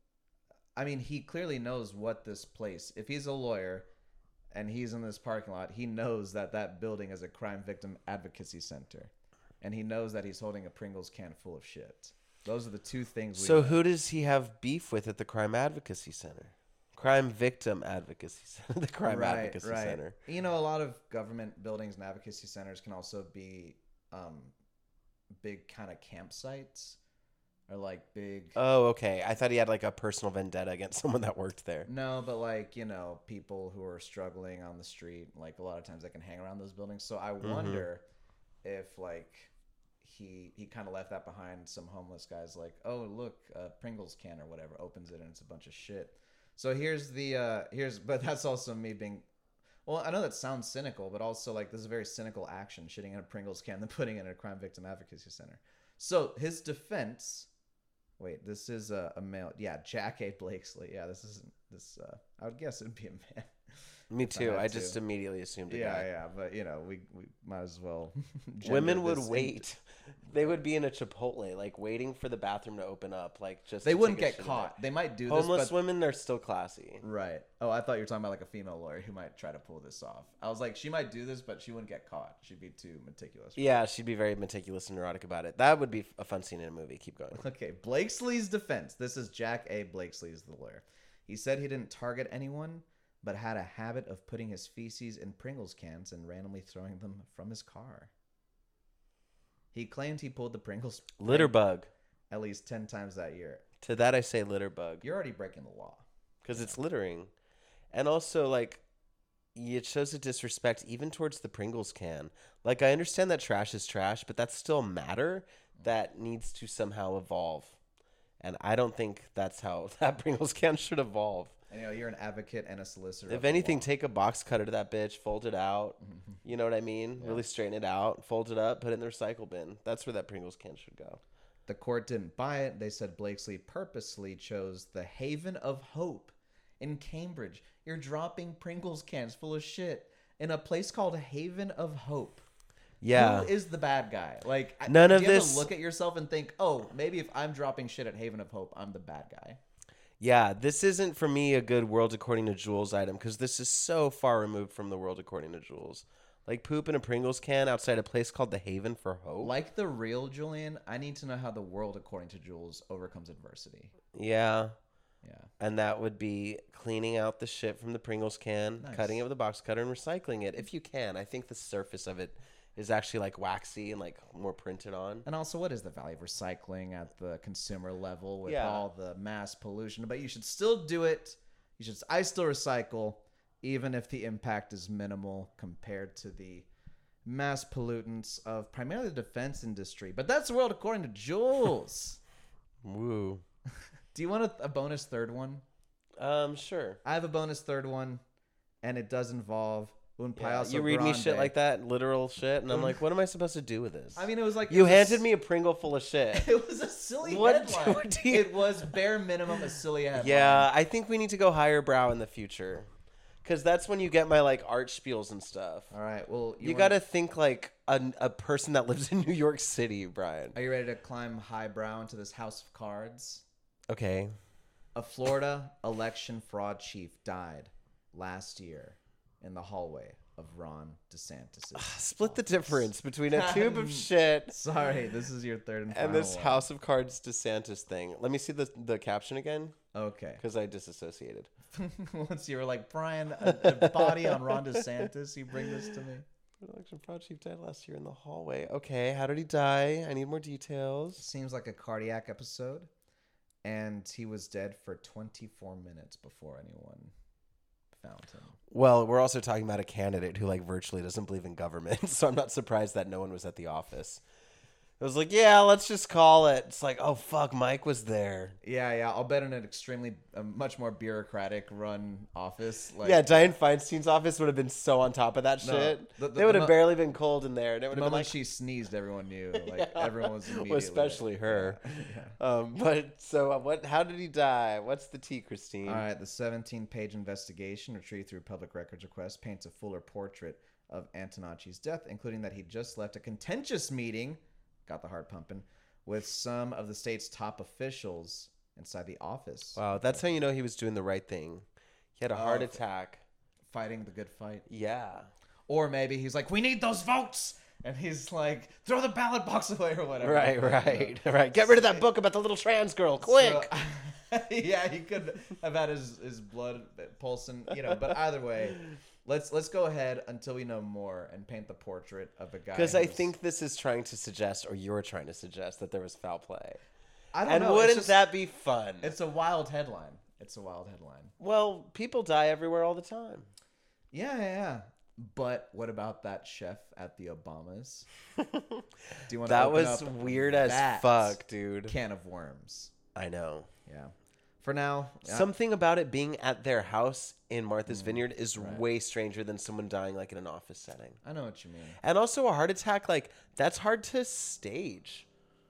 [SPEAKER 2] I mean, he clearly knows what this place. If he's a lawyer and he's in this parking lot, he knows that that building is a crime victim advocacy center, and he knows that he's holding a Pringles can full of shit. Those are the two things. We
[SPEAKER 1] So
[SPEAKER 2] know.
[SPEAKER 1] who does he have beef with at the Crime Advocacy Center? Crime Victim Advocacy Center. The Crime
[SPEAKER 2] right,
[SPEAKER 1] Advocacy
[SPEAKER 2] right.
[SPEAKER 1] Center.
[SPEAKER 2] You know, a lot of government buildings and advocacy centers can also be um, big kind of campsites, or like big.
[SPEAKER 1] Oh, okay. I thought he had like a personal vendetta against someone that worked there.
[SPEAKER 2] No, but like, you know, people who are struggling on the street, like a lot of times they can hang around those buildings. So I
[SPEAKER 1] Mm-hmm.
[SPEAKER 2] wonder if like he he kind of left that behind. Some homeless guy's like, oh, look, a Pringles can or whatever, opens it and it's a bunch of shit. So here's the uh here's but that's also me being, well, I know that sounds cynical, but also like this is a very cynical action, shitting in a Pringles can, then putting it in a crime victim advocacy center. So his defense. Wait, this is a, a male. Yeah, Jack A. Blakesley. Yeah, this isn't this. Uh, I would guess it'd be a man.
[SPEAKER 1] Me
[SPEAKER 2] if I
[SPEAKER 1] too.
[SPEAKER 2] had
[SPEAKER 1] I just
[SPEAKER 2] to.
[SPEAKER 1] immediately assumed a
[SPEAKER 2] Yeah,
[SPEAKER 1] guy.
[SPEAKER 2] yeah, but you know, we, we might as well. gender
[SPEAKER 1] Women would
[SPEAKER 2] this in-
[SPEAKER 1] wait. They would be in a Chipotle, like waiting for the bathroom to open up, like just.
[SPEAKER 2] They
[SPEAKER 1] to
[SPEAKER 2] wouldn't
[SPEAKER 1] take a
[SPEAKER 2] get
[SPEAKER 1] shit in
[SPEAKER 2] caught.
[SPEAKER 1] it.
[SPEAKER 2] They might do
[SPEAKER 1] Homeless
[SPEAKER 2] this, but
[SPEAKER 1] women, they're still classy.
[SPEAKER 2] right. Oh, I thought you were talking about like a female lawyer who might try to pull this off. I was like, she might do this, but she wouldn't get caught. She'd be too meticulous.
[SPEAKER 1] Yeah, she'd be very meticulous and neurotic about it. That would be a fun scene in a movie. Keep going.
[SPEAKER 2] Okay, Blakesley's defense. This is Jack A. Blakesley's the lawyer. He said he didn't target anyone, but had a habit of putting his feces in Pringles cans and randomly throwing them from his car. He claimed he pulled the Pringles
[SPEAKER 1] Litter bug.
[SPEAKER 2] at least ten times that year.
[SPEAKER 1] To that I say litter bug.
[SPEAKER 2] You're already breaking the law.
[SPEAKER 1] Because it's littering. And also, like, it shows a disrespect even towards the Pringles can. Like, I understand that trash is trash, but that's still matter that needs to somehow evolve. And I don't think that's how that Pringles can should evolve.
[SPEAKER 2] And, you know, you're an advocate and a solicitor.
[SPEAKER 1] If anything, take a box cutter to that bitch, fold it out. You know what I mean?
[SPEAKER 2] Yeah.
[SPEAKER 1] Really straighten it out, fold it up, put it in the recycle bin. That's where that Pringles can should go.
[SPEAKER 2] The court didn't buy it. They said Blakesley purposely chose the Haven of Hope in Cambridge. You're dropping Pringles cans full of shit in a place called Haven of Hope.
[SPEAKER 1] Yeah.
[SPEAKER 2] Who is the bad guy? Like, I-
[SPEAKER 1] None
[SPEAKER 2] do
[SPEAKER 1] of
[SPEAKER 2] you ever
[SPEAKER 1] this-
[SPEAKER 2] look at yourself and think, oh, maybe if I'm dropping shit at Haven of Hope, I'm the bad guy.
[SPEAKER 1] Yeah, this isn't for me a good World According to Jules item because this is so far removed from the World According to Jules. Like poop in a Pringles can outside a place called the Haven for Hope.
[SPEAKER 2] Like the real Julian, I need to know how the world, according to Jules, overcomes adversity.
[SPEAKER 1] Yeah.
[SPEAKER 2] Yeah.
[SPEAKER 1] And that would be cleaning out the shit from the Pringles can,
[SPEAKER 2] Nice.
[SPEAKER 1] cutting it with a box cutter, and recycling it if you can. I think the surface of it is actually like waxy and like more printed on.
[SPEAKER 2] And also, what is the value of recycling at the consumer level with
[SPEAKER 1] Yeah.
[SPEAKER 2] all the mass pollution? But you should still do it. You should. I still recycle, even if the impact is minimal compared to the mass pollutants of primarily the defense industry. But that's the world according to Jules.
[SPEAKER 1] Woo.
[SPEAKER 2] Do you want a, a bonus third one?
[SPEAKER 1] Um, sure.
[SPEAKER 2] I have a bonus third one, and it does involve Un
[SPEAKER 1] Yeah,
[SPEAKER 2] Payaso
[SPEAKER 1] you read me shit
[SPEAKER 2] Grande.
[SPEAKER 1] like that, literal shit, and I'm like, what am I supposed to do with this?
[SPEAKER 2] I mean, it was like
[SPEAKER 1] you
[SPEAKER 2] it was a
[SPEAKER 1] handed
[SPEAKER 2] s-
[SPEAKER 1] me a Pringle full of shit.
[SPEAKER 2] It was a silly
[SPEAKER 1] What
[SPEAKER 2] headline.
[SPEAKER 1] do- do you-
[SPEAKER 2] It was bare minimum a silly headline.
[SPEAKER 1] Yeah, I think we need to go higher brow in the future. Because that's when you get my, like, art spiels and stuff.
[SPEAKER 2] All right. Well,
[SPEAKER 1] You,
[SPEAKER 2] wanna-
[SPEAKER 1] gotta think like a, a person that lives in New York City, Brian.
[SPEAKER 2] Are you ready to climb highbrow into this house of cards?
[SPEAKER 1] Okay.
[SPEAKER 2] A Florida election fraud chief died last year in the hallway of Ron DeSantis.
[SPEAKER 1] Split the difference between a tube of shit
[SPEAKER 2] Sorry, this is your third and final
[SPEAKER 1] and this
[SPEAKER 2] one.
[SPEAKER 1] House of Cards DeSantis thing. Let me see the the caption again
[SPEAKER 2] Okay.
[SPEAKER 1] because I disassociated.
[SPEAKER 2] Once you were like, Brian, a, a body on Ron DeSantis, you bring this to me.
[SPEAKER 1] Election fraud chief died last year in the hallway. Okay, how did he die? I need more details.
[SPEAKER 2] Seems like a cardiac episode. And he was dead for twenty-four minutes before anyone found him.
[SPEAKER 1] Well, we're also talking about a candidate who like virtually doesn't believe in government, so I'm not surprised that no one was at the office. It was like, yeah, let's just call it. It's like, oh fuck, Mike was there.
[SPEAKER 2] Yeah, yeah. I'll bet in an extremely, a much more bureaucratic run office. Like,
[SPEAKER 1] Yeah, Dianne Feinstein's office would have been so on top of that
[SPEAKER 2] No,
[SPEAKER 1] shit.
[SPEAKER 2] the- the-
[SPEAKER 1] they would
[SPEAKER 2] the
[SPEAKER 1] have
[SPEAKER 2] mo-
[SPEAKER 1] barely been cold in there. And it
[SPEAKER 2] the
[SPEAKER 1] would have been
[SPEAKER 2] moment
[SPEAKER 1] like,
[SPEAKER 2] she sneezed, everyone knew. Like
[SPEAKER 1] Yeah.
[SPEAKER 2] everyone was immediately.
[SPEAKER 1] Well, especially her.
[SPEAKER 2] Yeah, yeah.
[SPEAKER 1] Um, but so uh, what? How did he die? What's the tea, Christine?
[SPEAKER 2] All right, the seventeen-page investigation retrieved through public records request paints a fuller portrait of Antonacci's death, including that he just left a contentious meeting, got the heart pumping, with some of the state's top officials inside the office.
[SPEAKER 1] Wow, that's how you know he was doing the right thing. He had a heart
[SPEAKER 2] Oh,
[SPEAKER 1] attack.
[SPEAKER 2] Fighting the good fight.
[SPEAKER 1] Yeah.
[SPEAKER 2] Or maybe he's like, we need those votes! And he's like, throw the ballot box away or whatever.
[SPEAKER 1] Right, right, right. Get rid of that book about the little trans girl, quick.
[SPEAKER 2] So- yeah, he could have had his, his blood pulsing, you know. But either way, let's let's go ahead until we know more and paint the portrait of a guy.
[SPEAKER 1] Because I
[SPEAKER 2] who's-
[SPEAKER 1] think this is trying to suggest, or you're trying to suggest, that there was foul play.
[SPEAKER 2] I don't
[SPEAKER 1] And
[SPEAKER 2] know.
[SPEAKER 1] wouldn't
[SPEAKER 2] it's just,
[SPEAKER 1] that be fun?
[SPEAKER 2] It's a wild headline. It's a wild headline.
[SPEAKER 1] Well, people die everywhere all the time.
[SPEAKER 2] Yeah, yeah, yeah. But what about that chef at the Obamas? Do you want to
[SPEAKER 1] That
[SPEAKER 2] open
[SPEAKER 1] was
[SPEAKER 2] up
[SPEAKER 1] weird as
[SPEAKER 2] that
[SPEAKER 1] fuck, dude.
[SPEAKER 2] can of worms?
[SPEAKER 1] I know.
[SPEAKER 2] Yeah. For now, yeah.
[SPEAKER 1] Something about it being at their house in Martha's
[SPEAKER 2] Mm,
[SPEAKER 1] Vineyard is
[SPEAKER 2] right.
[SPEAKER 1] way stranger than someone dying like in an office setting.
[SPEAKER 2] I know what you mean.
[SPEAKER 1] And also a heart attack, like, that's hard to stage.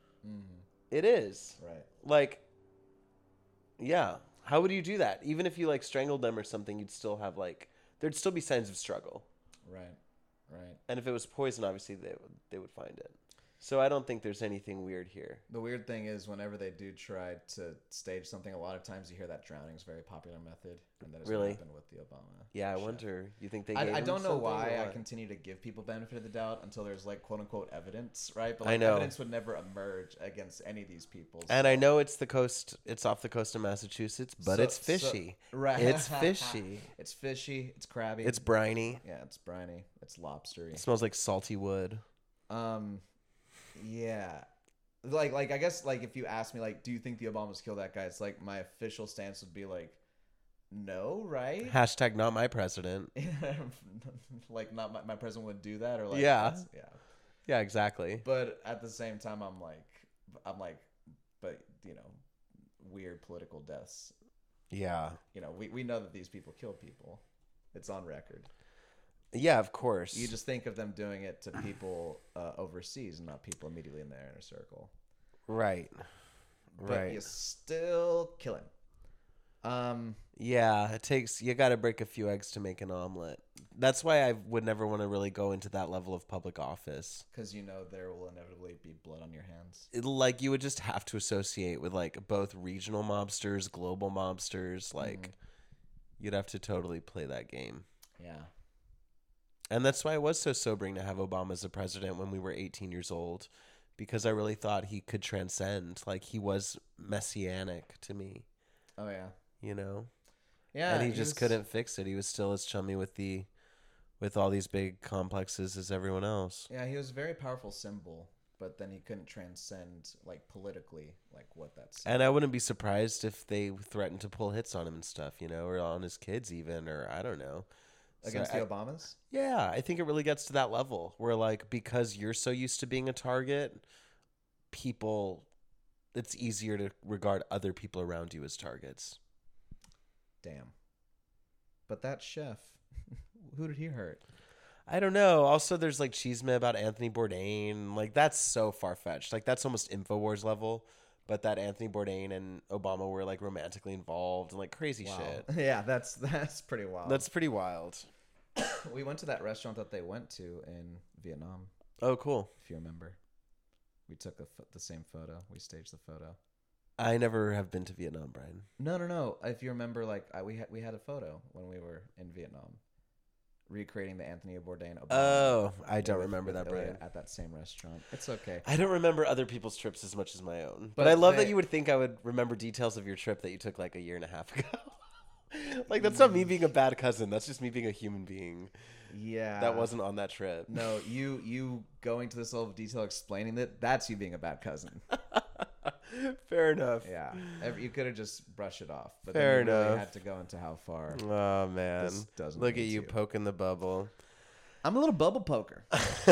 [SPEAKER 1] It is.
[SPEAKER 2] Right.
[SPEAKER 1] Like, yeah. How would you do that? Even if you, like, strangled them or something, you'd still have, like, there'd still be signs of struggle.
[SPEAKER 2] Right. Right.
[SPEAKER 1] And if it was poison, obviously they would they would find it. So I don't think there's anything weird here.
[SPEAKER 2] The weird thing is, whenever they do try to stage something, a lot of times you hear that drowning is a very popular method, and that has
[SPEAKER 1] Really?
[SPEAKER 2] happened with the Obama.
[SPEAKER 1] Yeah, I
[SPEAKER 2] chef.
[SPEAKER 1] wonder. You think they? Gave
[SPEAKER 2] I, I
[SPEAKER 1] him
[SPEAKER 2] don't know
[SPEAKER 1] something
[SPEAKER 2] why
[SPEAKER 1] or
[SPEAKER 2] I
[SPEAKER 1] what?
[SPEAKER 2] continue to give people benefit of the doubt until there's like quote unquote evidence, right? But
[SPEAKER 1] I
[SPEAKER 2] like,
[SPEAKER 1] know.
[SPEAKER 2] evidence would never emerge against any of these people.
[SPEAKER 1] And
[SPEAKER 2] so-
[SPEAKER 1] I know it's the coast. It's off the coast of Massachusetts, but
[SPEAKER 2] So-
[SPEAKER 1] it's
[SPEAKER 2] so-
[SPEAKER 1] fishy.
[SPEAKER 2] right?
[SPEAKER 1] It's fishy.
[SPEAKER 2] It's fishy. It's crabby.
[SPEAKER 1] It's briny.
[SPEAKER 2] yeah. It's briny. It's lobstery.
[SPEAKER 1] It smells like salty wood.
[SPEAKER 2] Um, yeah, like like I guess like if you ask me like, do you think the Obamas killed that guy? It's like my official stance would be like, no, right?
[SPEAKER 1] Hashtag not my president.
[SPEAKER 2] Like not my, my president would do that or like
[SPEAKER 1] Yeah.
[SPEAKER 2] that's- yeah.
[SPEAKER 1] Yeah, exactly.
[SPEAKER 2] But at the same time, I'm like, I'm like, but you know, weird political deaths.
[SPEAKER 1] Yeah.
[SPEAKER 2] You know, we we know that these people kill people. It's on record.
[SPEAKER 1] Yeah, of course.
[SPEAKER 2] You just think of them doing it to people uh, overseas, and not people immediately in their inner circle.
[SPEAKER 1] right.
[SPEAKER 2] But
[SPEAKER 1] Right.
[SPEAKER 2] you still kill him. Um,
[SPEAKER 1] Yeah, it takes you got to break a few eggs to make an omelet. That's why I would never want to really go into that level of public office.
[SPEAKER 2] because you know there will inevitably be blood on your hands.
[SPEAKER 1] It, like you would just have to associate with like both regional mobsters, global mobsters. Like
[SPEAKER 2] Mhm.
[SPEAKER 1] you'd have to totally play that game.
[SPEAKER 2] Yeah.
[SPEAKER 1] And that's why it was so sobering to have Obama as a president when we were eighteen years old, because I really thought he could transcend. Like he was messianic to me,
[SPEAKER 2] Oh yeah.
[SPEAKER 1] you know.
[SPEAKER 2] Yeah.
[SPEAKER 1] and he, just
[SPEAKER 2] was-
[SPEAKER 1] couldn't fix it. He was still as chummy with the, with all these big complexes as everyone else.
[SPEAKER 2] Yeah, he was a very powerful symbol, but then he couldn't transcend like politically, like what that's.
[SPEAKER 1] And I wouldn't be surprised if they threatened to pull hits on him and stuff, you know, or on his kids even, or I don't know. So
[SPEAKER 2] Against
[SPEAKER 1] I-
[SPEAKER 2] the Obamas.
[SPEAKER 1] Yeah, I think it really gets to that level where, like, because you're so used to being a target, people, it's easier to regard other people around you as targets.
[SPEAKER 2] Damn. But that chef, who did he hurt?
[SPEAKER 1] I don't know. Also, there's like Cheeseman about Anthony Bourdain. Like, that's so far fetched. Like, that's almost InfoWars level. But that Anthony Bourdain and Obama were like romantically involved and like crazy shit.
[SPEAKER 2] Yeah, that's that's pretty wild.
[SPEAKER 1] That's pretty wild.
[SPEAKER 2] We went to that restaurant that they went to in Vietnam,
[SPEAKER 1] Oh, cool.
[SPEAKER 2] if you remember. We took a pho- the same photo. We staged the photo.
[SPEAKER 1] I never have been to Vietnam, Brian.
[SPEAKER 2] No, no, no. If you remember, like I, we had we had a photo when we were in Vietnam, recreating the Anthony Bourdain. Obama
[SPEAKER 1] Oh, I don't
[SPEAKER 2] with-
[SPEAKER 1] remember
[SPEAKER 2] with
[SPEAKER 1] that,
[SPEAKER 2] Ilya
[SPEAKER 1] Brian.
[SPEAKER 2] at that same restaurant. It's okay.
[SPEAKER 1] I don't remember other people's trips as much as my own. But,
[SPEAKER 2] But
[SPEAKER 1] I love that
[SPEAKER 2] they-
[SPEAKER 1] you would think I would remember details of your trip that you took like a year and a half ago. Like, that's not me being a bad cousin. That's just me being a human being
[SPEAKER 2] Yeah,
[SPEAKER 1] that wasn't on that trip.
[SPEAKER 2] No, you you going to this level of detail, explaining that that's you being a bad cousin.
[SPEAKER 1] Fair enough.
[SPEAKER 2] Yeah, Every, you could have just brushed it off, but
[SPEAKER 1] Fair
[SPEAKER 2] then you really
[SPEAKER 1] enough.
[SPEAKER 2] had to go into how far.
[SPEAKER 1] Oh, man.
[SPEAKER 2] This doesn't
[SPEAKER 1] Look at
[SPEAKER 2] need
[SPEAKER 1] you
[SPEAKER 2] to.
[SPEAKER 1] poking the bubble.
[SPEAKER 2] I'm a little bubble poker.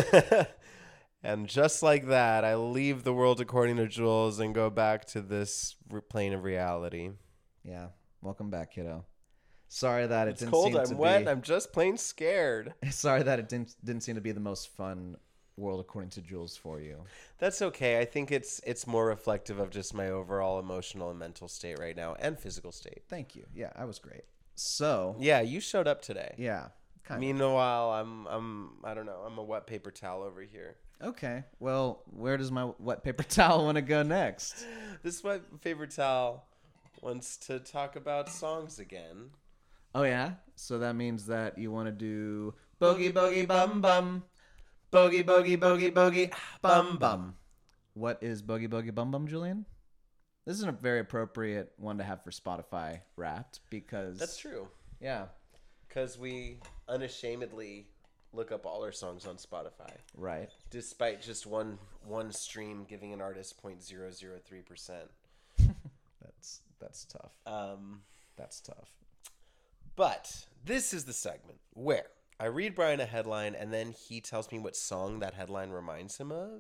[SPEAKER 1] And just like that, I leave the world according to Jules and go back to this re- plane of reality.
[SPEAKER 2] Yeah, welcome back, kiddo. Sorry that it
[SPEAKER 1] It's
[SPEAKER 2] didn't
[SPEAKER 1] cold.
[SPEAKER 2] seem
[SPEAKER 1] I'm
[SPEAKER 2] to
[SPEAKER 1] wet.
[SPEAKER 2] be.
[SPEAKER 1] I'm just plain scared.
[SPEAKER 2] Sorry that it didn't didn't seem to be the most fun world according to Jules for you.
[SPEAKER 1] That's okay. I think it's it's more reflective of just my overall emotional and mental state right now, and physical state.
[SPEAKER 2] Thank you. Yeah, I was great. So
[SPEAKER 1] Yeah, you showed up today.
[SPEAKER 2] yeah, kind
[SPEAKER 1] Meanwhile, I'm I'm I don't know. I'm a wet paper towel over here.
[SPEAKER 2] of. Okay. Well, where does my wet paper towel want to go next?
[SPEAKER 1] This wet paper towel wants to talk about songs again.
[SPEAKER 2] Oh yeah. So that means that you want to do boogie boogie bum bum, boogie boogie boogie boogie bum bum. What is boogie boogie bum bum, Julian? This is a very appropriate one to have for Spotify Wrapped because
[SPEAKER 1] That's true.
[SPEAKER 2] Yeah.
[SPEAKER 1] Because we unashamedly look up all our songs on Spotify,
[SPEAKER 2] Right.
[SPEAKER 1] despite just one one stream giving an artist zero point zero zero three percent.
[SPEAKER 2] That's that's tough.
[SPEAKER 1] Um,
[SPEAKER 2] That's tough.
[SPEAKER 1] but this is the segment where I read Brian a headline and then he tells me what song that headline reminds him of.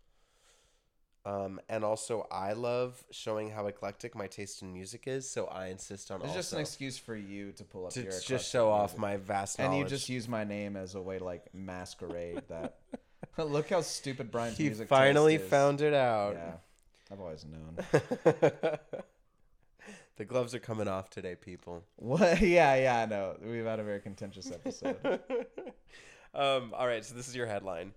[SPEAKER 1] Um, and also, I love showing how eclectic my taste in music is, so I insist on
[SPEAKER 2] It's
[SPEAKER 1] also
[SPEAKER 2] just an excuse for you to pull up
[SPEAKER 1] to
[SPEAKER 2] your
[SPEAKER 1] just
[SPEAKER 2] eclectic
[SPEAKER 1] show off
[SPEAKER 2] music.
[SPEAKER 1] my vast
[SPEAKER 2] And
[SPEAKER 1] knowledge.
[SPEAKER 2] you just use my name as a way to like masquerade that. Look how stupid Brian's
[SPEAKER 1] He
[SPEAKER 2] music
[SPEAKER 1] finally
[SPEAKER 2] taste is.
[SPEAKER 1] found it out.
[SPEAKER 2] Yeah, I've always known.
[SPEAKER 1] The gloves are coming off today, people.
[SPEAKER 2] What? Yeah, yeah, I know. We've had a very contentious episode.
[SPEAKER 1] um, all right, so this is your headline.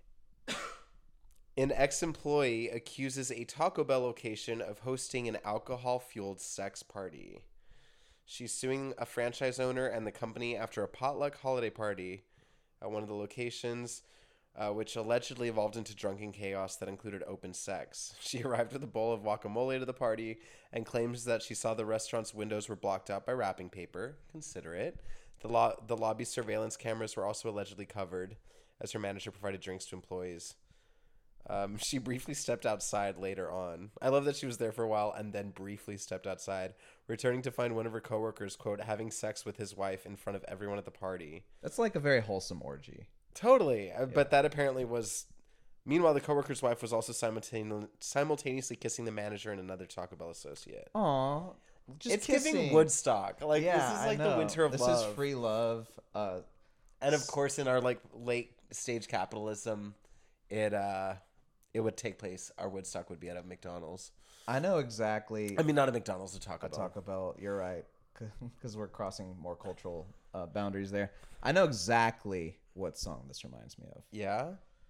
[SPEAKER 1] An ex-employee accuses a Taco Bell location of hosting an alcohol-fueled sex party. She's suing a franchise owner and the company after a potluck holiday party at one of the locations, uh, which allegedly evolved into drunken chaos that included open sex. She arrived with a bowl of guacamole to the party and claims that she saw the restaurant's windows were blocked out by wrapping paper. Considerate. The, lo- the lobby surveillance cameras were also allegedly covered as her manager provided drinks to employees. Um, she briefly stepped outside later on. I love that she was there for a while and then briefly stepped outside, returning to find one of her coworkers, quote, having sex with his wife in front of everyone at the party.
[SPEAKER 2] That's like a very wholesome orgy.
[SPEAKER 1] Totally. Yeah. But that apparently was... Meanwhile, the coworker's wife was also simultane- simultaneously kissing the manager and another Taco Bell associate.
[SPEAKER 2] Aw. Just
[SPEAKER 1] It's
[SPEAKER 2] kissing.
[SPEAKER 1] giving Woodstock. Like,
[SPEAKER 2] Yeah,
[SPEAKER 1] this is like
[SPEAKER 2] I
[SPEAKER 1] the
[SPEAKER 2] know.
[SPEAKER 1] winter of
[SPEAKER 2] this
[SPEAKER 1] love.
[SPEAKER 2] This is free love. Uh,
[SPEAKER 1] and of course, in our like late stage capitalism, it... uh. It would take place. Our Woodstock would be at a McDonald's.
[SPEAKER 2] I know exactly.
[SPEAKER 1] I mean, not a McDonald's, a Taco
[SPEAKER 2] a
[SPEAKER 1] Bell.
[SPEAKER 2] Taco Bell. You're right, because we're crossing more cultural uh, boundaries there. I know exactly what song this reminds me of.
[SPEAKER 1] Yeah,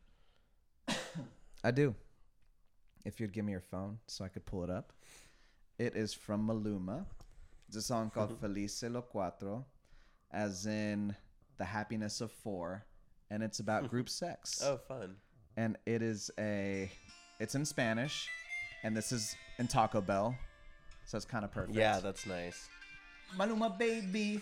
[SPEAKER 2] I do. If you'd give me your phone so I could pull it up, it is from Maluma. It's a song called "Felice lo Cuatro," as in the happiness of four, and it's about group sex.
[SPEAKER 1] Oh, fun.
[SPEAKER 2] And it is a, it's in Spanish, and this is in Taco Bell, so it's kind of perfect.
[SPEAKER 1] Yeah, that's nice.
[SPEAKER 2] Maluma, baby.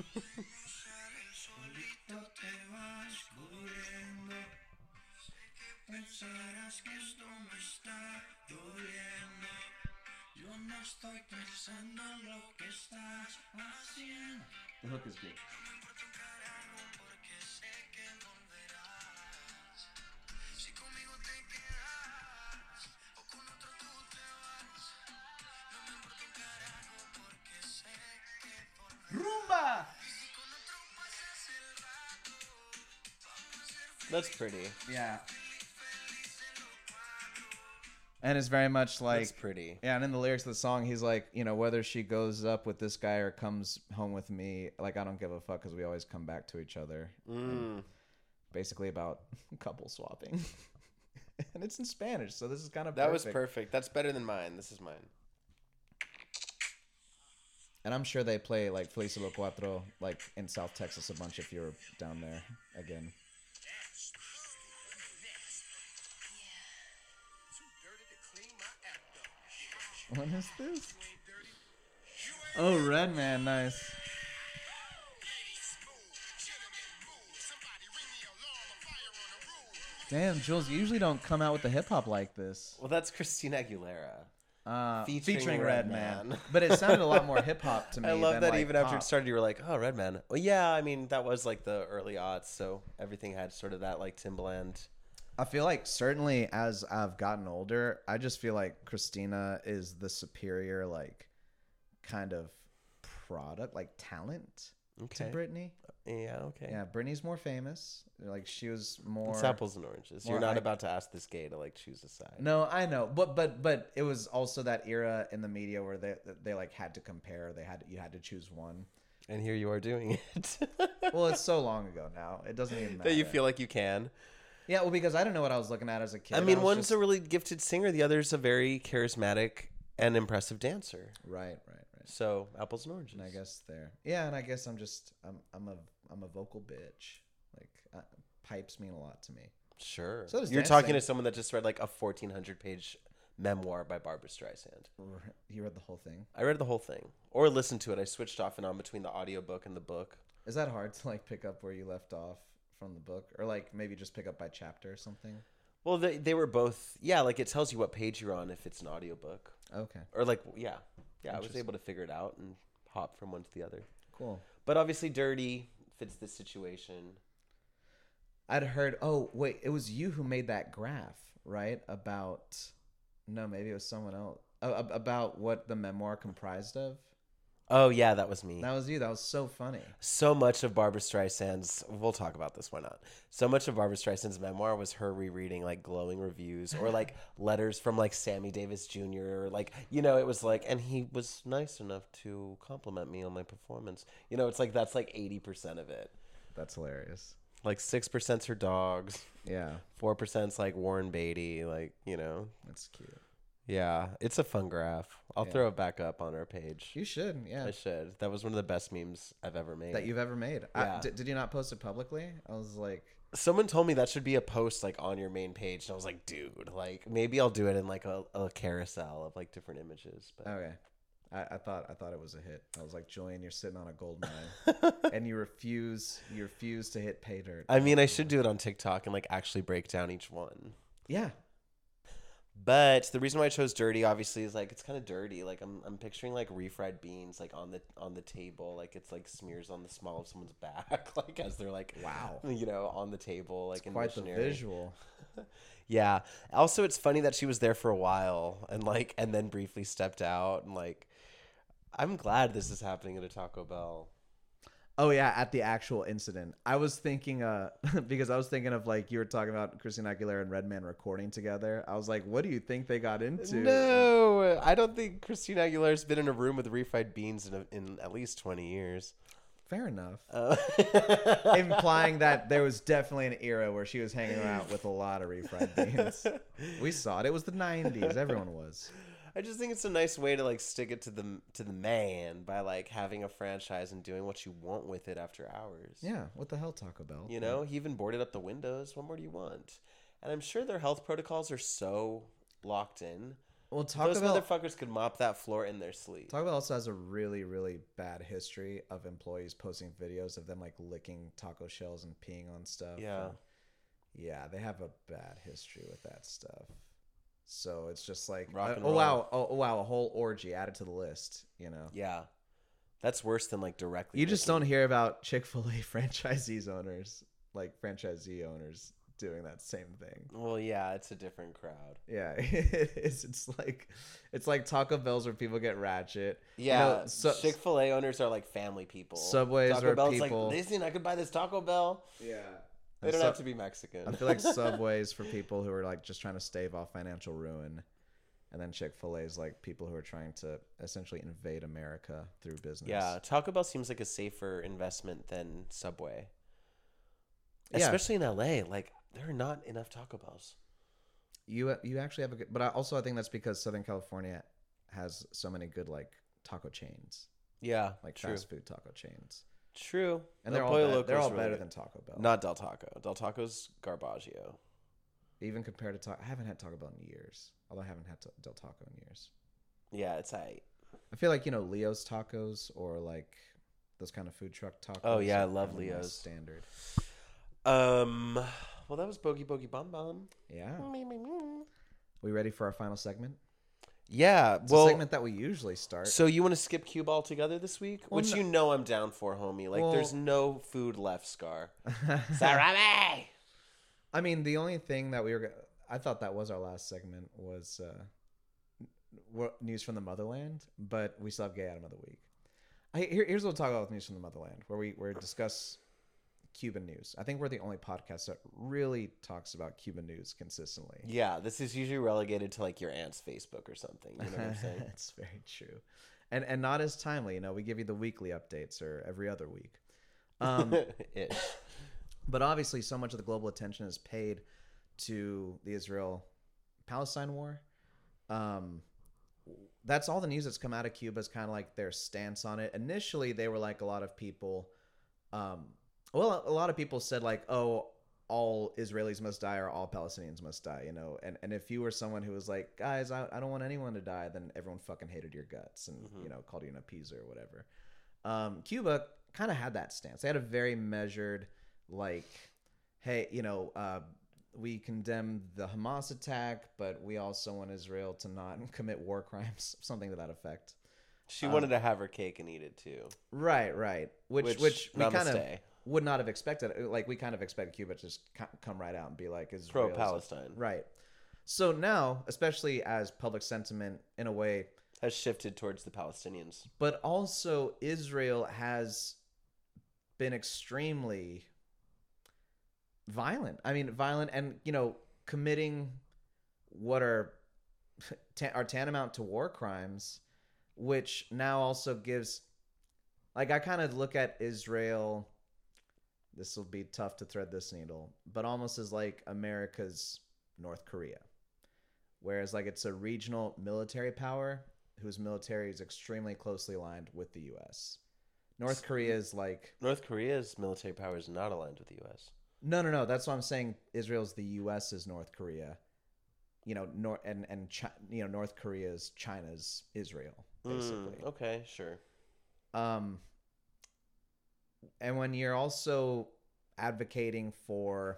[SPEAKER 2] The hook is good. Rumba!
[SPEAKER 1] That's pretty.
[SPEAKER 2] Yeah. And it's very much like...
[SPEAKER 1] That's pretty.
[SPEAKER 2] Yeah, and in the lyrics of the song, he's like, you know, whether she goes up with this guy or comes home with me, like, I don't give a fuck because we always come back to each other.
[SPEAKER 1] Mm.
[SPEAKER 2] Basically about couple swapping. And it's in Spanish, so this is kind of
[SPEAKER 1] That
[SPEAKER 2] perfect.
[SPEAKER 1] was perfect. That's better than mine. This is mine.
[SPEAKER 2] And I'm sure they play, like, Feliz lo Cuatro, like, in South Texas a bunch if you're down there again. What is this? Oh, Redman, nice. Damn, Jules, you usually don't come out with the hip hop like this.
[SPEAKER 1] Well, that's Christina Aguilera.
[SPEAKER 2] Uh,
[SPEAKER 1] Featuring
[SPEAKER 2] featuring
[SPEAKER 1] Redman.
[SPEAKER 2] Redman. But it sounded a lot more hip hop to me.
[SPEAKER 1] I love
[SPEAKER 2] than,
[SPEAKER 1] that
[SPEAKER 2] like,
[SPEAKER 1] even after
[SPEAKER 2] pop.
[SPEAKER 1] it started, you were like, oh, Redman. Well, yeah, I mean, that was like the early aughts, so everything had sort of that like Timbaland.
[SPEAKER 2] I feel like certainly as I've gotten older, I just feel like Christina is the superior, like, kind of product, like talent
[SPEAKER 1] Okay.
[SPEAKER 2] to Britney.
[SPEAKER 1] Yeah, okay.
[SPEAKER 2] Yeah, Britney's more famous. Like, she was more.
[SPEAKER 1] It's apples and oranges.
[SPEAKER 2] more
[SPEAKER 1] You're not
[SPEAKER 2] I-
[SPEAKER 1] about to ask this gay to like choose a side.
[SPEAKER 2] No, I know, but but but it was also that era in the media where they they like had to compare. They had you had to choose one.
[SPEAKER 1] And here you are doing it.
[SPEAKER 2] Well, it's so long ago now. It doesn't even matter.
[SPEAKER 1] that you feel like you can.
[SPEAKER 2] Yeah, well, because I don't know what I was looking at as a kid.
[SPEAKER 1] I mean,
[SPEAKER 2] was
[SPEAKER 1] one's
[SPEAKER 2] just-
[SPEAKER 1] a really gifted singer, the other's a very charismatic and impressive dancer.
[SPEAKER 2] right, right, right.
[SPEAKER 1] So apples and oranges.
[SPEAKER 2] And I guess there. Yeah, and I guess I'm just I'm I'm a I'm a vocal bitch. Like uh, pipes mean a lot to me.
[SPEAKER 1] Sure.
[SPEAKER 2] So does
[SPEAKER 1] You're
[SPEAKER 2] dancing.
[SPEAKER 1] talking to someone that just read like a fourteen hundred page memoir by Barbara Streisand.
[SPEAKER 2] You read the whole thing.
[SPEAKER 1] I read the whole thing or listened to it. I switched off and on between the audiobook and the book.
[SPEAKER 2] Is that hard to like pick up where you left off from the book, or like maybe just pick up by chapter or something?
[SPEAKER 1] Well, they they were both. Yeah, like it tells you what page you're on if it's an audiobook.
[SPEAKER 2] Okay,
[SPEAKER 1] Or like yeah. Yeah, I was
[SPEAKER 2] Interesting.
[SPEAKER 1] able to figure it out and hop from one to the other.
[SPEAKER 2] cool.
[SPEAKER 1] But obviously Dirty fits this situation.
[SPEAKER 2] I'd heard. Oh wait, it was you who made that graph, right? About no, maybe it was someone else. Uh, ab- about what the memoir comprised of.
[SPEAKER 1] Oh yeah, that was me.
[SPEAKER 2] That was you. That was so funny.
[SPEAKER 1] So much of Barbara Streisand's, we'll talk about this, why not? So much of Barbara Streisand's memoir was her rereading like glowing reviews or like letters from like Sammy Davis Junior Or, like, you know, it was like, and he was nice enough to compliment me on my performance. You know, it's like that's like eighty percent of it.
[SPEAKER 2] That's hilarious.
[SPEAKER 1] Like six percent's her dogs.
[SPEAKER 2] Yeah.
[SPEAKER 1] four percent's like Warren Beatty. Like, you know.
[SPEAKER 2] That's cute.
[SPEAKER 1] Yeah, it's a fun graph. I'll
[SPEAKER 2] Yeah.
[SPEAKER 1] throw it back up on our page.
[SPEAKER 2] You should, yeah.
[SPEAKER 1] I should. That was one of the best memes I've ever made.
[SPEAKER 2] That you've ever made.
[SPEAKER 1] Yeah.
[SPEAKER 2] I, did, did you not post it publicly? I was like,
[SPEAKER 1] Someone told me that should be a post like on your main page, and I was like, dude, like maybe I'll do it in like a, a carousel of like different images. But
[SPEAKER 2] okay. I, I thought I thought it was a hit. I was like, Julian, you're sitting on a gold mine, and you refuse you refuse to hit pay dirt.
[SPEAKER 1] I mean, I should do it on TikTok and like actually break down each one.
[SPEAKER 2] Yeah.
[SPEAKER 1] But the reason why I chose dirty, obviously, is like it's kind of dirty. Like I'm, I'm picturing like refried beans, like on the on the table, like it's like smears on the small of someone's back, like as they're like,
[SPEAKER 2] Wow.
[SPEAKER 1] you know, on the table, like
[SPEAKER 2] It's
[SPEAKER 1] in
[SPEAKER 2] quite the
[SPEAKER 1] missionary.
[SPEAKER 2] visual.
[SPEAKER 1] Yeah. Also, it's funny that she was there for a while and like, and then briefly stepped out, and like, I'm glad this is happening at a Taco Bell.
[SPEAKER 2] Oh yeah, at the actual incident. I was thinking uh because I was thinking of like you were talking about Christina Aguilera and Redman recording together. I was like, what do you think they got into?
[SPEAKER 1] No, I don't think Christina Aguilera's been in a room with refried beans in, a, in at least twenty years.
[SPEAKER 2] Fair enough.
[SPEAKER 1] Uh,
[SPEAKER 2] Implying that there was definitely an era where she was hanging around with a lot of refried beans. We saw it. It was the nineties. Everyone was.
[SPEAKER 1] I just think it's a nice way to like stick it to the to the man by like having a franchise and doing what you want with it after hours.
[SPEAKER 2] Yeah. What the hell, Taco Bell?
[SPEAKER 1] You know, he even boarded up the windows. What more do you want? And I'm sure their health protocols are so locked in.
[SPEAKER 2] Well, Taco
[SPEAKER 1] Those
[SPEAKER 2] Bell.
[SPEAKER 1] motherfuckers could mop that floor in their sleep.
[SPEAKER 2] Taco Bell also has a really, really bad history of employees posting videos of them like licking taco shells and peeing on stuff.
[SPEAKER 1] Yeah.
[SPEAKER 2] And yeah, they have a bad history with that stuff. So it's just like,
[SPEAKER 1] Rock
[SPEAKER 2] uh,
[SPEAKER 1] and
[SPEAKER 2] oh
[SPEAKER 1] roll.
[SPEAKER 2] wow, oh, oh wow, a whole orgy added to the list. You know,
[SPEAKER 1] Yeah. That's worse than like directly.
[SPEAKER 2] you just
[SPEAKER 1] licking.
[SPEAKER 2] don't hear about Chick-fil-A franchisees owners, like franchisee owners, doing that same thing.
[SPEAKER 1] Well, yeah, it's a different crowd.
[SPEAKER 2] Yeah, it is. It's like, it's like Taco Bell's where people get ratchet.
[SPEAKER 1] Yeah,
[SPEAKER 2] You know, so-
[SPEAKER 1] Chick-fil-A owners are like family people.
[SPEAKER 2] Subways
[SPEAKER 1] Taco
[SPEAKER 2] are
[SPEAKER 1] Bell's
[SPEAKER 2] people-
[SPEAKER 1] like, listen, I could buy this Taco Bell.
[SPEAKER 2] Yeah.
[SPEAKER 1] They don't
[SPEAKER 2] So-
[SPEAKER 1] have to be Mexican.
[SPEAKER 2] I feel like Subway's for people who are like just trying to stave off financial ruin, and then Chick-fil-A is like people who are trying to essentially invade America through business.
[SPEAKER 1] Yeah, Taco Bell seems like a safer investment than Subway.
[SPEAKER 2] Yeah.
[SPEAKER 1] Especially in L A. Like, there are not enough Taco Bells.
[SPEAKER 2] you you actually have a good, but I also I think that's because Southern California has so many good like taco chains,
[SPEAKER 1] Yeah,
[SPEAKER 2] like
[SPEAKER 1] true.
[SPEAKER 2] fast food taco chains,
[SPEAKER 1] True.
[SPEAKER 2] and
[SPEAKER 1] El
[SPEAKER 2] they're all
[SPEAKER 1] Pollo
[SPEAKER 2] be-
[SPEAKER 1] Loco's
[SPEAKER 2] they're all
[SPEAKER 1] really
[SPEAKER 2] better
[SPEAKER 1] good.
[SPEAKER 2] than Taco Bell.
[SPEAKER 1] Not Del Taco. Del Taco's Garbaggio.
[SPEAKER 2] Even compared to Taco, I haven't had Taco Bell in years. Although I haven't had ta- Del Taco in years.
[SPEAKER 1] Yeah, it's aight.
[SPEAKER 2] I feel like you know Leo's Tacos or like those kind of food truck tacos.
[SPEAKER 1] Oh, yeah, I
[SPEAKER 2] are
[SPEAKER 1] love
[SPEAKER 2] kinda my
[SPEAKER 1] Leo's.
[SPEAKER 2] standard.
[SPEAKER 1] Um, well, that was Bogey Bogey Bum Bum.
[SPEAKER 2] Yeah. We ready for our final segment?
[SPEAKER 1] Yeah,
[SPEAKER 2] It's
[SPEAKER 1] well,
[SPEAKER 2] a segment that we usually start.
[SPEAKER 1] so you want to skip Cue Ball together this week?
[SPEAKER 2] Well,
[SPEAKER 1] Which
[SPEAKER 2] no-
[SPEAKER 1] you know I'm down for, homie. Like,
[SPEAKER 2] Well-
[SPEAKER 1] there's no food left, Scar. Sarami!
[SPEAKER 2] I mean, the only thing that we were, go- I thought that was our last segment was uh, n- news from the motherland, but we still have Gay Adam of the Week. I, here, here's what we'll talk about with news from the motherland, where we where we discuss Cuban news. I think we're the only podcast that really talks about Cuban news consistently.
[SPEAKER 1] Yeah, this is usually relegated to, like, your aunt's Facebook or something. You know what I'm saying?
[SPEAKER 2] It's very true, and and not as timely. You know, we give you the weekly updates or every other week. Um,
[SPEAKER 1] Ish.
[SPEAKER 2] But obviously, so much of the global attention is paid to the Israel-Palestine war. Um, that's all the news that's come out of Cuba is kind of like their stance on it. Initially, they were like a lot of people. Um, well, a lot of people said like, "Oh, all Israelis must die or all Palestinians must die." You know, and and if you were someone who was like, "Guys, I, I don't want anyone to die," then everyone fucking hated your guts and
[SPEAKER 1] Mhm.
[SPEAKER 2] you know called you an appeaser or whatever. Um, Cuba kind of had that stance. They had a very measured, like, hey, you know, uh, we condemn the Hamas attack, but we also want Israel to not commit war crimes, something to that effect.
[SPEAKER 1] She
[SPEAKER 2] Um,
[SPEAKER 1] wanted to have her cake and eat it, too.
[SPEAKER 2] Right, right. Which, which,
[SPEAKER 1] Which,
[SPEAKER 2] we kind of
[SPEAKER 1] namaste.
[SPEAKER 2] would not have expected. Like, we kind of expected Cuba to just co- come right out and be like, Israel's
[SPEAKER 1] Pro-Palestine.
[SPEAKER 2] Right. So now, especially as public sentiment, in a way,
[SPEAKER 1] has shifted towards the Palestinians.
[SPEAKER 2] But also, Israel has been extremely violent. I mean, violent and, you know, committing what are ta- are tantamount to war crimes, which now also gives, like, I kind of look at Israel, this will be tough to thread this needle, but almost as like America's North Korea. Whereas, like, it's a regional military power whose military is extremely closely aligned with the U S. North Korea is like...
[SPEAKER 1] North Korea's military power is not aligned with the U S.
[SPEAKER 2] No, no, no. That's what I'm saying. Israel's the U S's North Korea. You know, nor- and, and Chi- you know, North Korea's China's Israel, basically.
[SPEAKER 1] Mm, okay, sure.
[SPEAKER 2] Um, and when you're also advocating for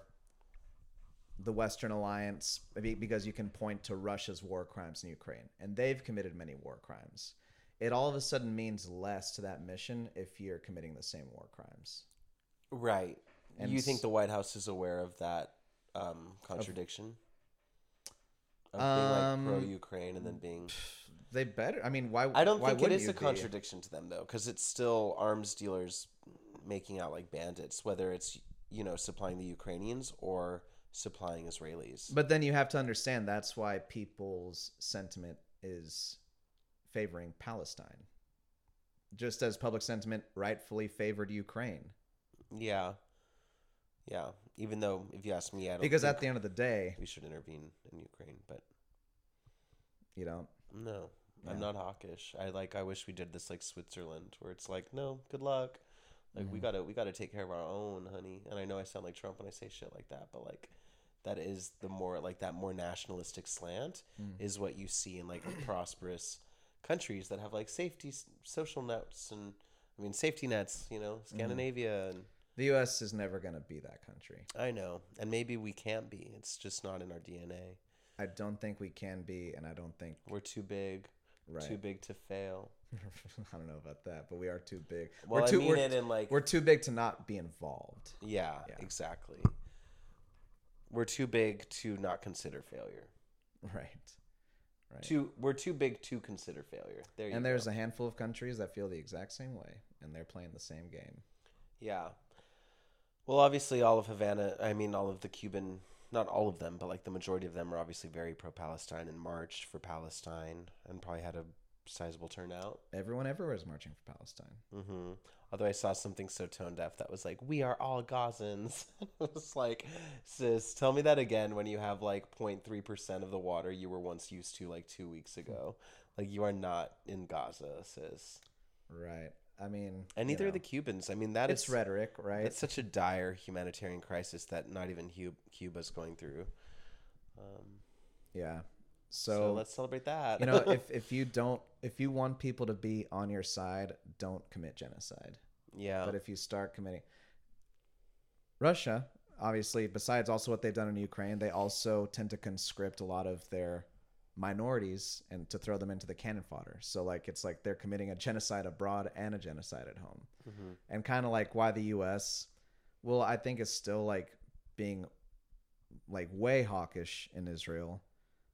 [SPEAKER 2] the Western alliance, because you can point to Russia's war crimes in Ukraine, and they've committed many war crimes, it all of a sudden means less to that mission if you're committing the same war crimes.
[SPEAKER 1] Right.
[SPEAKER 2] And
[SPEAKER 1] you think
[SPEAKER 2] s-
[SPEAKER 1] the White House is aware of that um, contradiction? Of, being
[SPEAKER 2] Um,
[SPEAKER 1] like pro-Ukraine and then being...
[SPEAKER 2] They better. I mean, why?
[SPEAKER 1] I don't
[SPEAKER 2] why
[SPEAKER 1] think it
[SPEAKER 2] wouldn't
[SPEAKER 1] is
[SPEAKER 2] you
[SPEAKER 1] a
[SPEAKER 2] be?
[SPEAKER 1] contradiction to them, though, because it's still arms dealers making out like bandits, whether it's, you know, supplying the Ukrainians or supplying Israelis.
[SPEAKER 2] But then you have to understand that's why people's sentiment is favoring Palestine, just as public sentiment rightfully favored Ukraine.
[SPEAKER 1] Yeah. Yeah. Even though, if you ask me, I don't
[SPEAKER 2] Because
[SPEAKER 1] think
[SPEAKER 2] at the end of the day,
[SPEAKER 1] we should intervene in Ukraine, but
[SPEAKER 2] you don't.
[SPEAKER 1] no, I'm
[SPEAKER 2] Yeah.
[SPEAKER 1] not hawkish. I like. I wish we did this like Switzerland, where it's like, no, good luck. Like we
[SPEAKER 2] Mhm.
[SPEAKER 1] gotta, we gotta take care of our own, honey. And I know I sound like Trump when I say shit like that, but like, that is the more like that more nationalistic slant
[SPEAKER 2] Mm.
[SPEAKER 1] is what you see in like prosperous countries that have like safety social nets and I mean safety nets. You know, Scandinavia and.
[SPEAKER 2] The U S is never going to be that country.
[SPEAKER 1] I know, and maybe we can't be. It's just not in our D N A.
[SPEAKER 2] I don't think we can be, and I don't think
[SPEAKER 1] We're too big.
[SPEAKER 2] right.
[SPEAKER 1] Too big to fail.
[SPEAKER 2] I don't know about that, but we are too big.
[SPEAKER 1] Well,
[SPEAKER 2] we're too,
[SPEAKER 1] I mean
[SPEAKER 2] we're,
[SPEAKER 1] it in like
[SPEAKER 2] we're too big to not be involved.
[SPEAKER 1] yeah,
[SPEAKER 2] Yeah.
[SPEAKER 1] exactly. We're too big to not consider failure.
[SPEAKER 2] Right. Right.
[SPEAKER 1] Too we're too big to consider failure. There you
[SPEAKER 2] And
[SPEAKER 1] go.
[SPEAKER 2] there's a handful of countries that feel the exact same way, and they're playing the same game.
[SPEAKER 1] Yeah. Well, obviously, all of Havana, I mean, all of the Cuban, not all of them, but like the majority of them are obviously very pro Palestine and marched for Palestine and probably had a sizable turnout.
[SPEAKER 2] Everyone everywhere is marching for Palestine.
[SPEAKER 1] Mm-hmm. Although I saw something so tone deaf that was like, we are all Gazans. It was like, sis, tell me that again when you have like zero point three percent of the water you were once used to like two weeks ago. Like, you are not in Gaza, sis.
[SPEAKER 2] Right. I mean,
[SPEAKER 1] And
[SPEAKER 2] you
[SPEAKER 1] neither
[SPEAKER 2] know,
[SPEAKER 1] are the Cubans. I mean, that
[SPEAKER 2] it's
[SPEAKER 1] is
[SPEAKER 2] rhetoric, right?
[SPEAKER 1] It's such a dire humanitarian crisis that not even Hu- Cuba's going through. Um,
[SPEAKER 2] Yeah.
[SPEAKER 1] so,
[SPEAKER 2] So,
[SPEAKER 1] let's celebrate that.
[SPEAKER 2] you know, if if you don't, if you want people to be on your side, don't commit genocide.
[SPEAKER 1] yeah,
[SPEAKER 2] But if you start committing, Russia, obviously, besides also what they've done in Ukraine, they also tend to conscript a lot of their minorities and to throw them into the cannon fodder. So like it's like they're committing a genocide abroad and a genocide at home.
[SPEAKER 1] Mhm.
[SPEAKER 2] And kind of like why the U S, well, I think is still like being like way hawkish in Israel.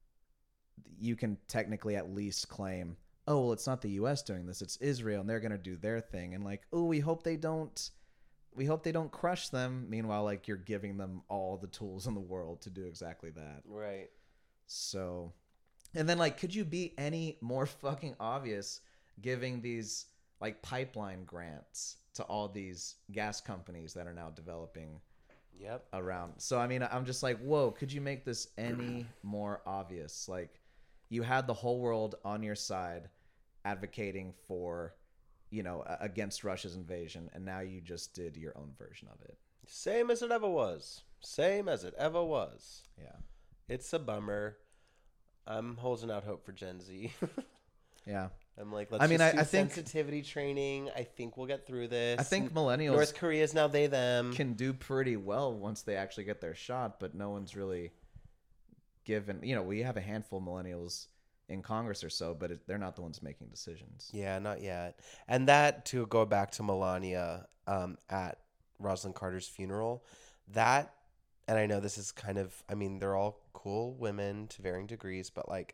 [SPEAKER 2] You can technically at least claim, oh, well, it's not the U S doing this, it's Israel, and they're going to do their thing. And like, oh, we hope they don't, we hope they don't crush them. Meanwhile, like you're giving them all the tools in the world to do exactly that.
[SPEAKER 1] right.
[SPEAKER 2] So, and then like, could you be any more fucking obvious giving these like pipeline grants to all these gas companies that are now developing
[SPEAKER 1] Yep.
[SPEAKER 2] around? So, I mean, I'm just like, whoa, could you make this any more obvious? Like, you had the whole world on your side advocating for, you know, a- against Russia's invasion, and now you just did your own version of it.
[SPEAKER 1] Same as it ever was. Same as it ever was.
[SPEAKER 2] Yeah.
[SPEAKER 1] It's a bummer. I'm holding out hope for Gen Z.
[SPEAKER 2] Yeah.
[SPEAKER 1] I'm like, let's
[SPEAKER 2] I mean,
[SPEAKER 1] just
[SPEAKER 2] I-
[SPEAKER 1] do
[SPEAKER 2] I think-
[SPEAKER 1] sensitivity training. I think we'll get through this.
[SPEAKER 2] I think
[SPEAKER 1] N-
[SPEAKER 2] millennials
[SPEAKER 1] North Korea's now they them.
[SPEAKER 2] can do pretty well once they actually get their shot, but no one's really given, you know, we have a handful of millennials in Congress or so, but it, they're not the ones making decisions.
[SPEAKER 1] Yeah, not yet. And that, to go back to Melania um, at Rosalind Carter's funeral, that, and I know this is kind of, I mean, they're all cool women to varying degrees, but like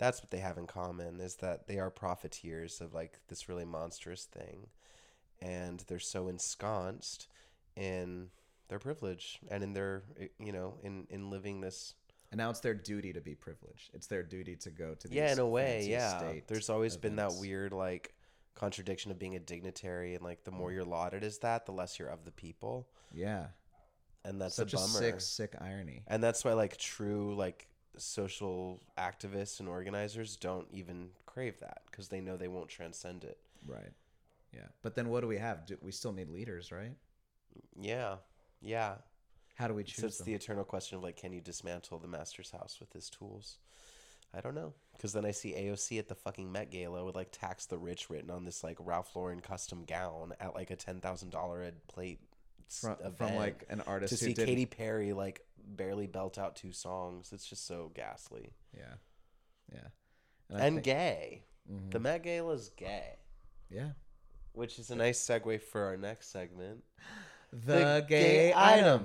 [SPEAKER 1] that's what they have in common, is that they are profiteers of like this really monstrous thing, and they're so ensconced in their privilege and in their, you know, in in living this.
[SPEAKER 2] And now it's their duty to be privileged. It's their duty to go to these
[SPEAKER 1] Yeah, in a way,
[SPEAKER 2] fancy
[SPEAKER 1] yeah.
[SPEAKER 2] state
[SPEAKER 1] There's always been that
[SPEAKER 2] events.
[SPEAKER 1] weird like contradiction of being a dignitary, and like the more you're lauded as that, the less you're of the people,
[SPEAKER 2] Yeah.
[SPEAKER 1] and that's
[SPEAKER 2] Such
[SPEAKER 1] a
[SPEAKER 2] a,
[SPEAKER 1] bummer.
[SPEAKER 2] sick, sick irony.
[SPEAKER 1] And that's why like true like social activists and organizers don't even crave that, because they know they won't transcend it.
[SPEAKER 2] Right. Yeah. But then what do we have? Do, we still need leaders, right?
[SPEAKER 1] Yeah, yeah.
[SPEAKER 2] How do we
[SPEAKER 1] So
[SPEAKER 2] choose
[SPEAKER 1] it's
[SPEAKER 2] them?
[SPEAKER 1] the eternal question of like, can you dismantle the master's house with his tools? I don't know, because then I see A O C at the fucking Met Gala with like "tax the rich" written on this like Ralph Lauren custom gown at like a ten thousand dollar a plate
[SPEAKER 2] from,
[SPEAKER 1] event,
[SPEAKER 2] from like an artist
[SPEAKER 1] to
[SPEAKER 2] who
[SPEAKER 1] see
[SPEAKER 2] did
[SPEAKER 1] Katy Perry like barely belt out two songs. It's just so ghastly
[SPEAKER 2] Yeah. Yeah. I
[SPEAKER 1] and
[SPEAKER 2] think-
[SPEAKER 1] gay.
[SPEAKER 2] Mhm.
[SPEAKER 1] The Met Gala is gay,
[SPEAKER 2] Yeah.
[SPEAKER 1] which is a nice segue for our next segment.
[SPEAKER 2] The, gay, item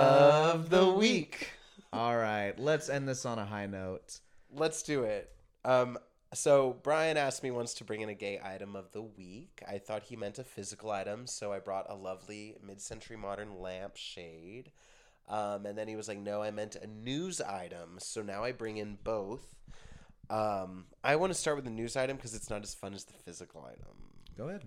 [SPEAKER 2] of the week. All right. Let's end this on a high note.
[SPEAKER 1] Let's do it. Um, so Brian asked me once to bring in a gay item of the week. I thought he meant a physical item, so I brought a lovely mid-century modern lampshade. Um, and then he was like, no, I meant a news item. So now I bring in both. Um, I want to start with the news item because it's not as fun as the physical item.
[SPEAKER 2] Go ahead.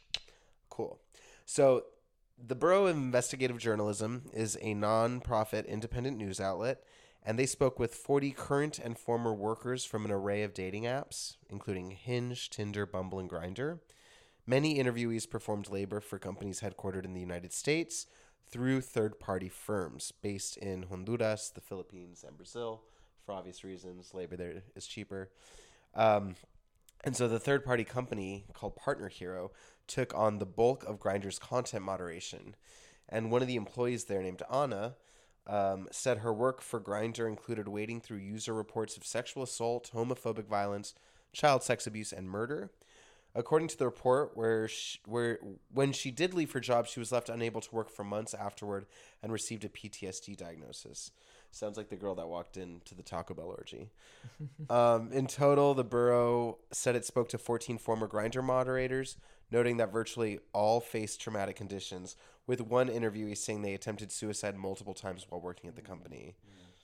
[SPEAKER 1] Cool. So the Bureau of Investigative Journalism is a non-profit independent news outlet, and they spoke with forty current and former workers from an array of dating apps, including Hinge, Tinder, Bumble, and Grindr. Many interviewees performed labor for companies headquartered in the United States through third-party firms based in Honduras, the Philippines, and Brazil. For obvious reasons, labor there is cheaper. Um, and so the third-party company called Partner Hero took on the bulk of Grindr's content moderation. And one of the employees there, named Anna, um, said her work for Grindr included wading through user reports of sexual assault, homophobic violence, child sex abuse, and murder. According to the report, where she, where when she did leave her job, she was left unable to work for months afterward and received a P T S D diagnosis. Sounds like the girl that walked into the Taco Bell orgy. um, in total, the Bureau said it spoke to fourteen former Grindr moderators, noting that virtually all faced traumatic conditions, with one interviewee saying they attempted suicide multiple times while working at the company.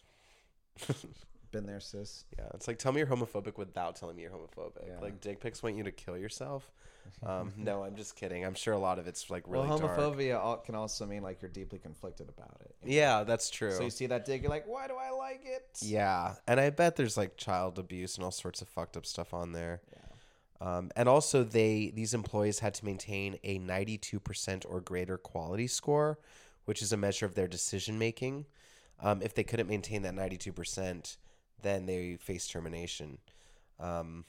[SPEAKER 2] Been there, sis.
[SPEAKER 1] Yeah, it's like, tell me you're homophobic without telling me you're homophobic.
[SPEAKER 2] Yeah.
[SPEAKER 1] Like, dick pics want you to kill yourself. Um, no, I'm just kidding. I'm sure a lot of it's like really
[SPEAKER 2] well,
[SPEAKER 1] dark.
[SPEAKER 2] homophobia al- can also mean like you're deeply conflicted about it. you know?
[SPEAKER 1] Yeah, that's true.
[SPEAKER 2] So you see that dick, you're like, why do I like it?
[SPEAKER 1] Yeah, and I bet there's like child abuse and all sorts of fucked up stuff on there.
[SPEAKER 2] Yeah.
[SPEAKER 1] Um, and also, they these employees had to maintain a ninety-two percent or greater quality score, which is a measure of their decision making. Um, if they couldn't maintain that ninety-two percent, then they face termination. Um,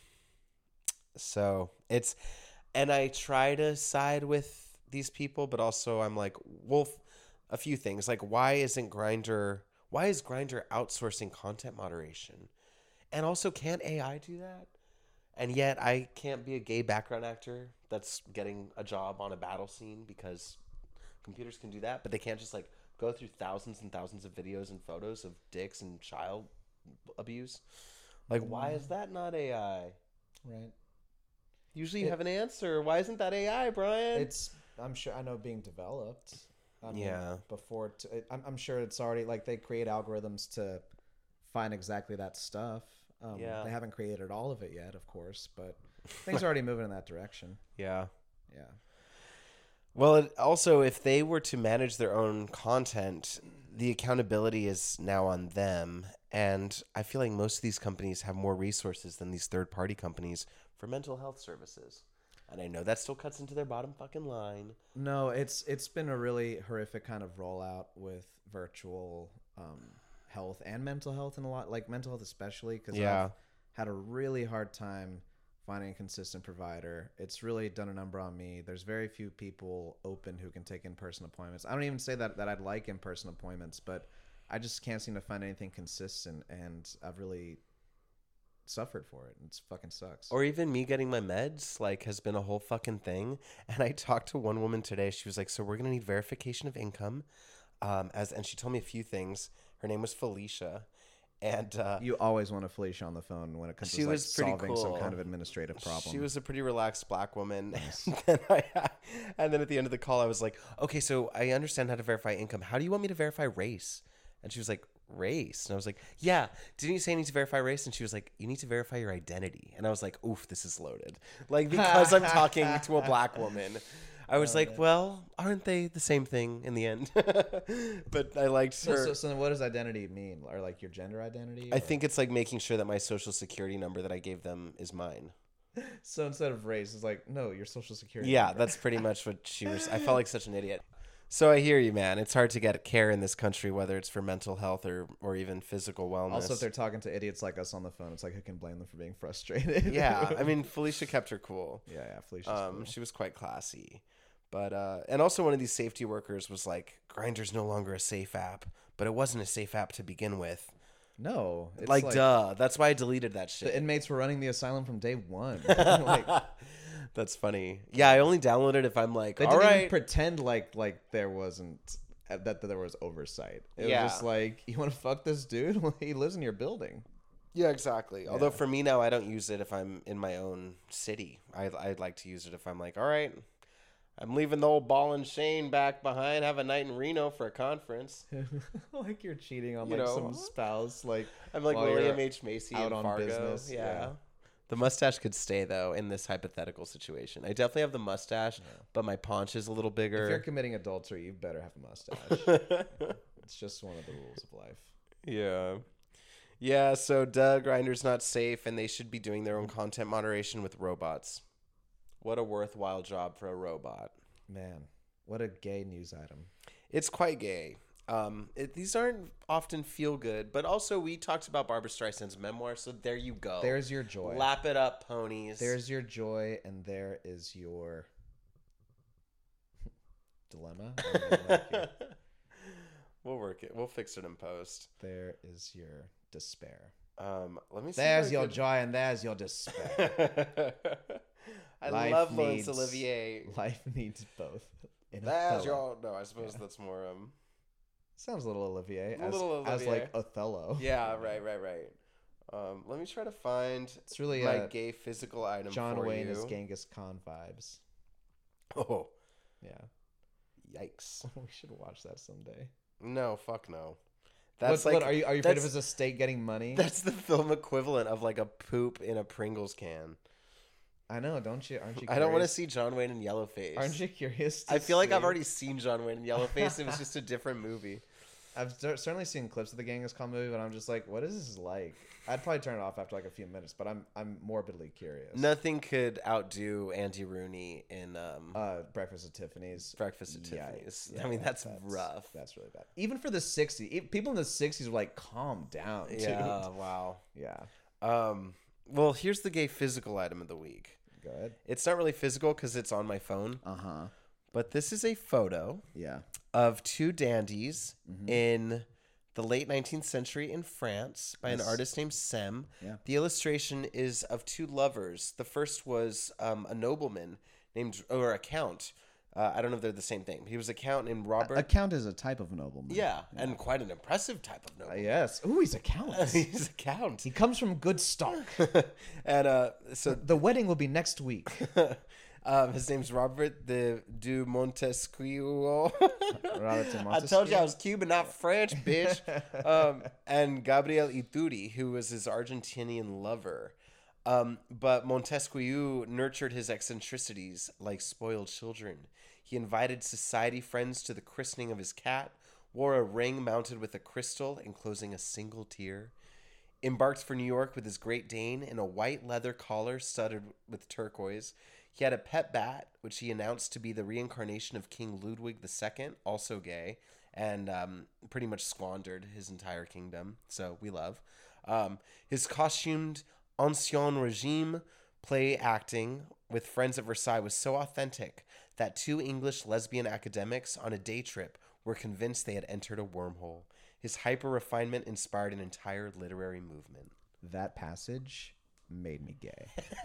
[SPEAKER 1] so it's, and I try to side with these people, but also I'm like, well, f- a few things. Like, why isn't Grindr, why is Grindr outsourcing content moderation? And also, can't A I do that? And yet I can't be a gay background actor that's getting a job on a battle scene because computers can do that, but they can't just like go through thousands and thousands of videos and photos of dicks and child abuse. Like, why is that not A I?
[SPEAKER 2] Right.
[SPEAKER 1] Usually you
[SPEAKER 2] It-
[SPEAKER 1] have an answer. Why isn't that A I, Brian?
[SPEAKER 2] It's, I'm sure, I know being developed. I mean,
[SPEAKER 1] Yeah.
[SPEAKER 2] Before, t- it, I'm, I'm sure it's already, like, they create algorithms to find exactly that stuff. Um,
[SPEAKER 1] Yeah.
[SPEAKER 2] They haven't created all of it yet, of course, but things are already moving in that direction.
[SPEAKER 1] yeah.
[SPEAKER 2] Yeah.
[SPEAKER 1] Well, it, also, if they were to manage their own content, the accountability is now on them. And I feel like most of these companies have more resources than these third-party companies for mental health services. And I know that still cuts into their bottom fucking line.
[SPEAKER 2] No, it's it's been a really horrific kind of rollout with virtual um, health and mental health, and a lot like mental health especially because
[SPEAKER 1] Yeah.
[SPEAKER 2] I've had a really hard time finding a consistent provider. It's really done a number on me. There's very few people open who can take in-person appointments. I don't even say that that I'd like in-person appointments, but I just can't seem to find anything consistent, and I've really suffered for it. It fucking sucks.
[SPEAKER 1] Or even me getting my meds, like, has been a whole fucking thing. And I talked to one woman today. She was like, so we're going to need verification of income. Um, as And she told me a few things. Her name was Felicia. And uh,
[SPEAKER 2] You always want a Felicia on the phone when it comes
[SPEAKER 1] She
[SPEAKER 2] to like,
[SPEAKER 1] was pretty
[SPEAKER 2] solving some
[SPEAKER 1] cool.
[SPEAKER 2] kind of administrative problem.
[SPEAKER 1] she was a pretty relaxed black woman. And then, I, and then at the end of the call, I was like, okay, so I understand how to verify income. How do you want me to verify race? And she was like, race? And I was like, yeah. Didn't you say I need to verify race? And she was like, you need to verify your identity. And I was like, oof, this is loaded. Like, because I'm talking to a black woman. I was
[SPEAKER 2] Oh,
[SPEAKER 1] like,
[SPEAKER 2] man.
[SPEAKER 1] well, aren't they the same thing in the end? But I liked
[SPEAKER 2] So,
[SPEAKER 1] her.
[SPEAKER 2] so, so then what does identity mean? Or like your gender identity?
[SPEAKER 1] I
[SPEAKER 2] or-
[SPEAKER 1] think it's like making sure that my social security number that I gave them is mine.
[SPEAKER 2] so. Instead of race, it's like no, your social security.
[SPEAKER 1] Yeah,
[SPEAKER 2] number.
[SPEAKER 1] that's pretty much what she was. I felt like such an idiot. So I hear you, man. It's hard to get care in this country, whether it's for mental health or, or even physical wellness.
[SPEAKER 2] Also, if they're talking to idiots like us on the phone, it's like who can blame them for being frustrated?
[SPEAKER 1] Yeah, I mean, Felicia kept her cool.
[SPEAKER 2] yeah, yeah. Felicia's
[SPEAKER 1] Um,
[SPEAKER 2] cool.
[SPEAKER 1] She was quite classy. But, uh, and also one of these safety workers was like, Grindr's no longer a safe app, but it wasn't a safe app to begin with.
[SPEAKER 2] No, it's
[SPEAKER 1] Like, duh. That's why I deleted that shit.
[SPEAKER 2] The inmates were running the asylum from day one. like,
[SPEAKER 1] That's funny. Yeah, I only download it if I'm like,
[SPEAKER 2] they
[SPEAKER 1] all
[SPEAKER 2] didn't
[SPEAKER 1] right.
[SPEAKER 2] even pretend like like there wasn't uh, that, that there was oversight. It
[SPEAKER 1] Yeah.
[SPEAKER 2] was just like, you want to fuck this dude? Well, he lives in your building.
[SPEAKER 1] Yeah, exactly. Although
[SPEAKER 2] Yeah.
[SPEAKER 1] for me now, I don't use it if I'm in my own city. I, I'd like to use it if I'm like, all right, I'm leaving the old ball and chain back behind. Have a night in Reno for a conference.
[SPEAKER 2] like you're cheating on
[SPEAKER 1] You
[SPEAKER 2] like
[SPEAKER 1] know?
[SPEAKER 2] some spouse. Like
[SPEAKER 1] I'm like
[SPEAKER 2] while
[SPEAKER 1] William
[SPEAKER 2] you're
[SPEAKER 1] H. Macy
[SPEAKER 2] out
[SPEAKER 1] in
[SPEAKER 2] on
[SPEAKER 1] Fargo.
[SPEAKER 2] business,
[SPEAKER 1] Yeah.
[SPEAKER 2] yeah.
[SPEAKER 1] The mustache could stay though in this hypothetical situation. I definitely have the mustache, but my paunch is a little
[SPEAKER 2] If you're
[SPEAKER 1] bigger.
[SPEAKER 2] committing adultery, you better have a mustache. It's just one of the rules of life.
[SPEAKER 1] Yeah. Yeah, so Doug Grindr's not safe and they should be doing their own content moderation with robots. What a worthwhile job for a robot.
[SPEAKER 2] Man, what a gay news item.
[SPEAKER 1] It's quite gay. Um, it, these aren't often feel good, but also we talked about Barbara Streisand's memoir, so there you go.
[SPEAKER 2] There's your joy.
[SPEAKER 1] Lap it up, ponies.
[SPEAKER 2] There's your joy, and there is your dilemma. I don't like your-
[SPEAKER 1] We'll work it. We'll fix it in post.
[SPEAKER 2] There is your despair.
[SPEAKER 1] Um, let me see.
[SPEAKER 2] There's
[SPEAKER 1] if I
[SPEAKER 2] your
[SPEAKER 1] could-
[SPEAKER 2] joy, and there's your despair.
[SPEAKER 1] I
[SPEAKER 2] Life
[SPEAKER 1] love Laurence
[SPEAKER 2] needs-
[SPEAKER 1] Olivier.
[SPEAKER 2] Life needs both. In
[SPEAKER 1] There's
[SPEAKER 2] Othello.
[SPEAKER 1] your. No, I suppose
[SPEAKER 2] Yeah.
[SPEAKER 1] that's more. Um.
[SPEAKER 2] Sounds a little Olivier.
[SPEAKER 1] A
[SPEAKER 2] As,
[SPEAKER 1] little
[SPEAKER 2] as
[SPEAKER 1] Olivier.
[SPEAKER 2] like Othello.
[SPEAKER 1] Yeah. Right. Right. Right. Um. Let me try to find
[SPEAKER 2] It's really
[SPEAKER 1] my
[SPEAKER 2] uh,
[SPEAKER 1] gay physical item
[SPEAKER 2] John
[SPEAKER 1] for
[SPEAKER 2] Wayne
[SPEAKER 1] you.
[SPEAKER 2] as Genghis Khan vibes.
[SPEAKER 1] Oh.
[SPEAKER 2] Yeah.
[SPEAKER 1] Yikes.
[SPEAKER 2] we should watch that someday.
[SPEAKER 1] No. Fuck no.
[SPEAKER 2] That's
[SPEAKER 1] That's
[SPEAKER 2] what,
[SPEAKER 1] like.
[SPEAKER 2] what, are you are you afraid of
[SPEAKER 1] that's-
[SPEAKER 2] his estate getting money?
[SPEAKER 1] That's the film equivalent of like a poop in a Pringles can.
[SPEAKER 2] I know, don't you? Aren't you? Curious?
[SPEAKER 1] I don't want to see John Wayne in Yellowface.
[SPEAKER 2] Aren't you curious? To
[SPEAKER 1] I feel like I've
[SPEAKER 2] see?
[SPEAKER 1] already seen John Wayne in Yellowface. It was just a different movie.
[SPEAKER 2] I've cer- certainly seen clips of the Genghis Khan movie, but I'm just like, what is this like? I'd probably turn it off after like a few minutes, but I'm I'm morbidly curious.
[SPEAKER 1] Nothing could outdo Andy Rooney in um,
[SPEAKER 2] Uh, Breakfast at Tiffany's.
[SPEAKER 1] Breakfast at
[SPEAKER 2] Yikes.
[SPEAKER 1] Tiffany's.
[SPEAKER 2] Yeah,
[SPEAKER 1] I mean,
[SPEAKER 2] that-
[SPEAKER 1] that's, rough.
[SPEAKER 2] That's really bad. Even for the sixties, e- people in the sixties were like, calm down, dude.
[SPEAKER 1] Yeah, wow.
[SPEAKER 2] Yeah.
[SPEAKER 1] Um, well, here's the gay physical item of the week.
[SPEAKER 2] Go ahead.
[SPEAKER 1] It's not really physical because it's on my phone,
[SPEAKER 2] Uh huh.
[SPEAKER 1] but this is a photo
[SPEAKER 2] Yeah.
[SPEAKER 1] of two dandies
[SPEAKER 2] Mm-hmm.
[SPEAKER 1] in the late nineteenth century in France by an
[SPEAKER 2] Yes.
[SPEAKER 1] artist named Sem.
[SPEAKER 2] Yeah.
[SPEAKER 1] The illustration is of two lovers. The first was um, a nobleman named, or a count. Uh, I don't know if they're the same thing. He was a count named Robert.
[SPEAKER 2] A count is a type of nobleman.
[SPEAKER 1] yeah, and quite an impressive type of
[SPEAKER 2] Uh,
[SPEAKER 1] nobleman.
[SPEAKER 2] yes. Ooh, he's a count.
[SPEAKER 1] He's a count.
[SPEAKER 2] He comes from good stock.
[SPEAKER 1] and uh, so
[SPEAKER 2] The wedding will be next week.
[SPEAKER 1] um, his name's Robert de du Montesquieu.
[SPEAKER 2] Robert de
[SPEAKER 1] I told you I was Cuban, not French, bitch. um, and Gabriel Ituri, who was his Argentinian lover. Um, but Montesquieu nurtured his eccentricities like spoiled children. He invited society friends to the christening of his cat, wore a ring mounted with a crystal enclosing a single tear, embarked for New York with his Great Dane in a white leather collar studded with turquoise. He had a pet bat, which he announced to be the reincarnation of King Ludwig the Second, also gay, and um, pretty much squandered his entire kingdom. So we love. Um, his costumed Ancien Regime play acting with friends at Versailles was so authentic that two English lesbian academics on a day trip were convinced they had entered a wormhole. His hyper refinement inspired an entire literary movement.
[SPEAKER 2] That passage made me gay.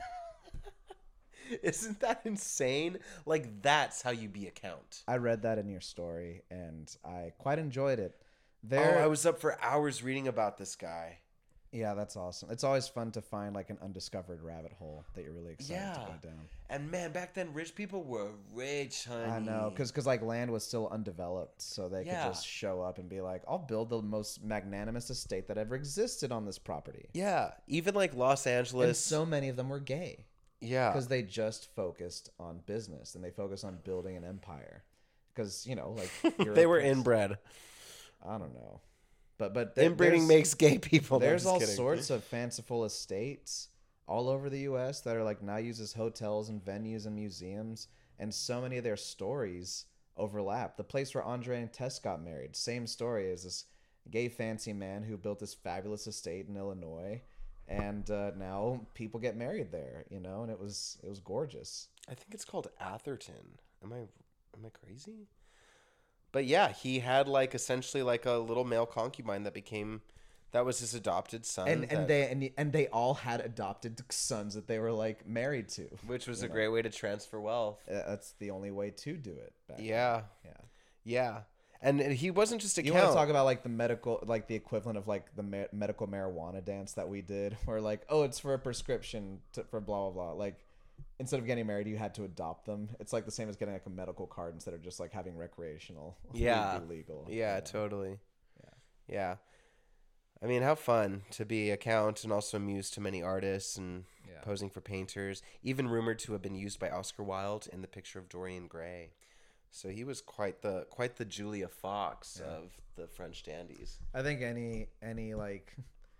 [SPEAKER 1] Isn't that insane? Like, that's how you be a count.
[SPEAKER 2] I read that in your story, and I quite enjoyed it. There,
[SPEAKER 1] Oh, I was up for hours reading about this guy.
[SPEAKER 2] Yeah, that's awesome. It's always fun to find like an undiscovered rabbit hole that you're really excited
[SPEAKER 1] Yeah.
[SPEAKER 2] to go down.
[SPEAKER 1] And man, back then rich people were rich, honey.
[SPEAKER 2] I know, because because like land was still undeveloped, so they
[SPEAKER 1] Yeah.
[SPEAKER 2] could just show up and be like, "I'll build the most magnanimous estate that ever existed on this property."
[SPEAKER 1] Yeah, even like Los Angeles.
[SPEAKER 2] And so many of them were gay
[SPEAKER 1] yeah,
[SPEAKER 2] because they just focused on business and they focused on building an empire. Because you know, like
[SPEAKER 1] they were
[SPEAKER 2] Europe is-
[SPEAKER 1] inbred.
[SPEAKER 2] I don't know, but but there-
[SPEAKER 1] Inbreeding
[SPEAKER 2] there's-
[SPEAKER 1] makes gay people. No, I'm
[SPEAKER 2] There's
[SPEAKER 1] just
[SPEAKER 2] all
[SPEAKER 1] kidding.
[SPEAKER 2] sorts of fanciful estates all over the U S that are like now used as hotels and venues and museums, and so many of their stories overlap. The place where Andre and Tess got married, same story as this gay fancy man who built this fabulous estate in Illinois, and uh, now people get married there, you know, and it was it was gorgeous.
[SPEAKER 1] I think it's called Atherton. Am I am I crazy? But yeah, he had like essentially like a little male concubine that became that was his adopted son,
[SPEAKER 2] And
[SPEAKER 1] that-
[SPEAKER 2] and they and, and they all had adopted sons that they were like married to.
[SPEAKER 1] which was
[SPEAKER 2] you
[SPEAKER 1] a
[SPEAKER 2] know.
[SPEAKER 1] great way to transfer wealth.
[SPEAKER 2] Uh, That's the only way to do it. Back then.
[SPEAKER 1] Yeah,
[SPEAKER 2] Yeah.
[SPEAKER 1] yeah, and and he wasn't just a
[SPEAKER 2] You
[SPEAKER 1] count.
[SPEAKER 2] want to talk about like the medical, like the equivalent of like the ma- medical marijuana dance that we did, where like, oh, it's for a prescription to, for blah blah blah. Like, instead of getting married, you had to adopt them. It's like the same as getting like a medical card instead of just like having recreational.
[SPEAKER 1] Yeah.
[SPEAKER 2] be legal.
[SPEAKER 1] Yeah,
[SPEAKER 2] you know?
[SPEAKER 1] totally.
[SPEAKER 2] Yeah.
[SPEAKER 1] Yeah. I mean, how fun to be a count and also a muse to many artists and
[SPEAKER 2] Yeah.
[SPEAKER 1] posing for painters. Even rumored to have been used by Oscar Wilde in the picture of Dorian Gray. So he was quite the quite the Julia Fox
[SPEAKER 2] Yeah.
[SPEAKER 1] of the French dandies.
[SPEAKER 2] I think any any like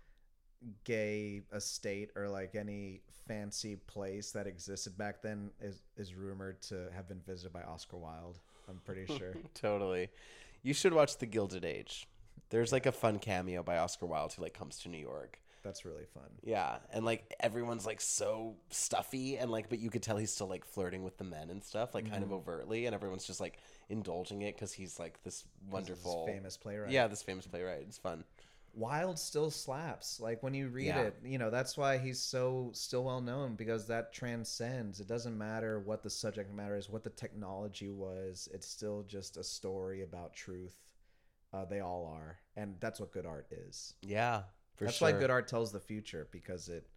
[SPEAKER 2] gay estate or like any fancy place that existed back then is is rumored to have been visited by Oscar Wilde. I'm pretty sure.
[SPEAKER 1] Totally. You should watch The Gilded Age. There's like a fun cameo by Oscar Wilde who like comes to New York.
[SPEAKER 2] That's really fun.
[SPEAKER 1] Yeah, and like everyone's like so stuffy and like, but you could tell he's still like flirting with the men and stuff, like kind of overtly, and everyone's just like indulging it because he's like this wonderful,
[SPEAKER 2] This famous playwright.
[SPEAKER 1] yeah, this famous playwright. It's fun.
[SPEAKER 2] Wilde still slaps. Like when you read
[SPEAKER 1] Yeah.
[SPEAKER 2] it, you know, that's why he's so still well known, because that transcends. It doesn't matter what the subject matter is, what the technology was. It's still just a story about truth. Uh, they all are. And that's what good art is.
[SPEAKER 1] Yeah, for
[SPEAKER 2] That's
[SPEAKER 1] sure.
[SPEAKER 2] why good art tells the future, because it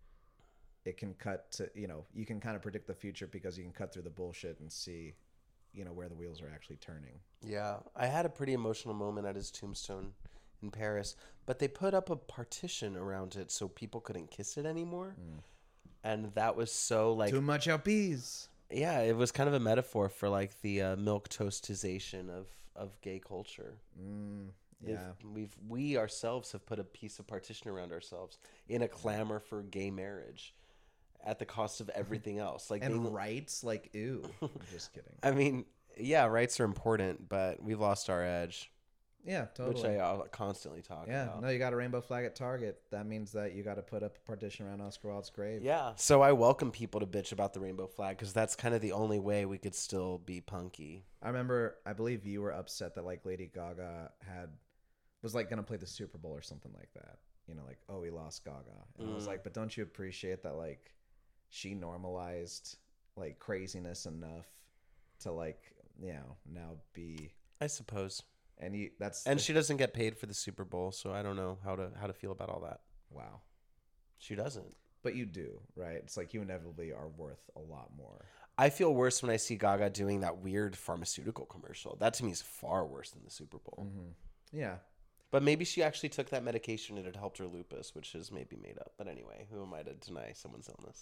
[SPEAKER 2] it can cut to, you know, you can kind of predict the future because you can cut through the bullshit and see, you know, where the wheels are actually turning.
[SPEAKER 1] Yeah, I had a pretty emotional moment at his tombstone in Paris, but they put up a partition around it so people couldn't kiss it anymore, and that was so like
[SPEAKER 2] Too much outbees.
[SPEAKER 1] yeah, it was kind of a metaphor for like the uh, milk toastization of of gay culture.
[SPEAKER 2] Mm,
[SPEAKER 1] They've-
[SPEAKER 2] yeah.
[SPEAKER 1] we've we ourselves have put a piece of partition around ourselves in a clamor for gay marriage, at the cost of everything else. Like
[SPEAKER 2] And
[SPEAKER 1] being,
[SPEAKER 2] rights, like, ew. I'm just kidding.
[SPEAKER 1] I mean, yeah, rights are important, but we've lost our edge,
[SPEAKER 2] Yeah, totally.
[SPEAKER 1] which I uh, constantly talk
[SPEAKER 2] Yeah,
[SPEAKER 1] about.
[SPEAKER 2] no, you got a rainbow flag at Target. That means that you got to put up a partition around Oscar Wilde's grave.
[SPEAKER 1] Yeah, so I welcome people to bitch about the rainbow flag because that's kind of the only way we could still be punky.
[SPEAKER 2] I remember, I believe you were upset that like Lady Gaga had was like gonna play the Super Bowl or something like that. You know, like, oh, we lost Gaga, and I was
[SPEAKER 1] Mm.
[SPEAKER 2] like, but don't you appreciate that like she normalized like craziness enough to like, you know, now be
[SPEAKER 1] I suppose.
[SPEAKER 2] and you that's
[SPEAKER 1] And she doesn't get paid for the Super Bowl, so I don't know how to how to feel about all that.
[SPEAKER 2] wow.
[SPEAKER 1] She doesn't.
[SPEAKER 2] But you do, right? It's like you inevitably are worth a lot more.
[SPEAKER 1] I feel worse when I see Gaga doing that weird pharmaceutical commercial. That to me is far worse than the Super Bowl.
[SPEAKER 2] Mm-hmm. Yeah.
[SPEAKER 1] But maybe she actually took that medication and it helped her lupus, which is maybe made up. But anyway, who am I to deny someone's illness?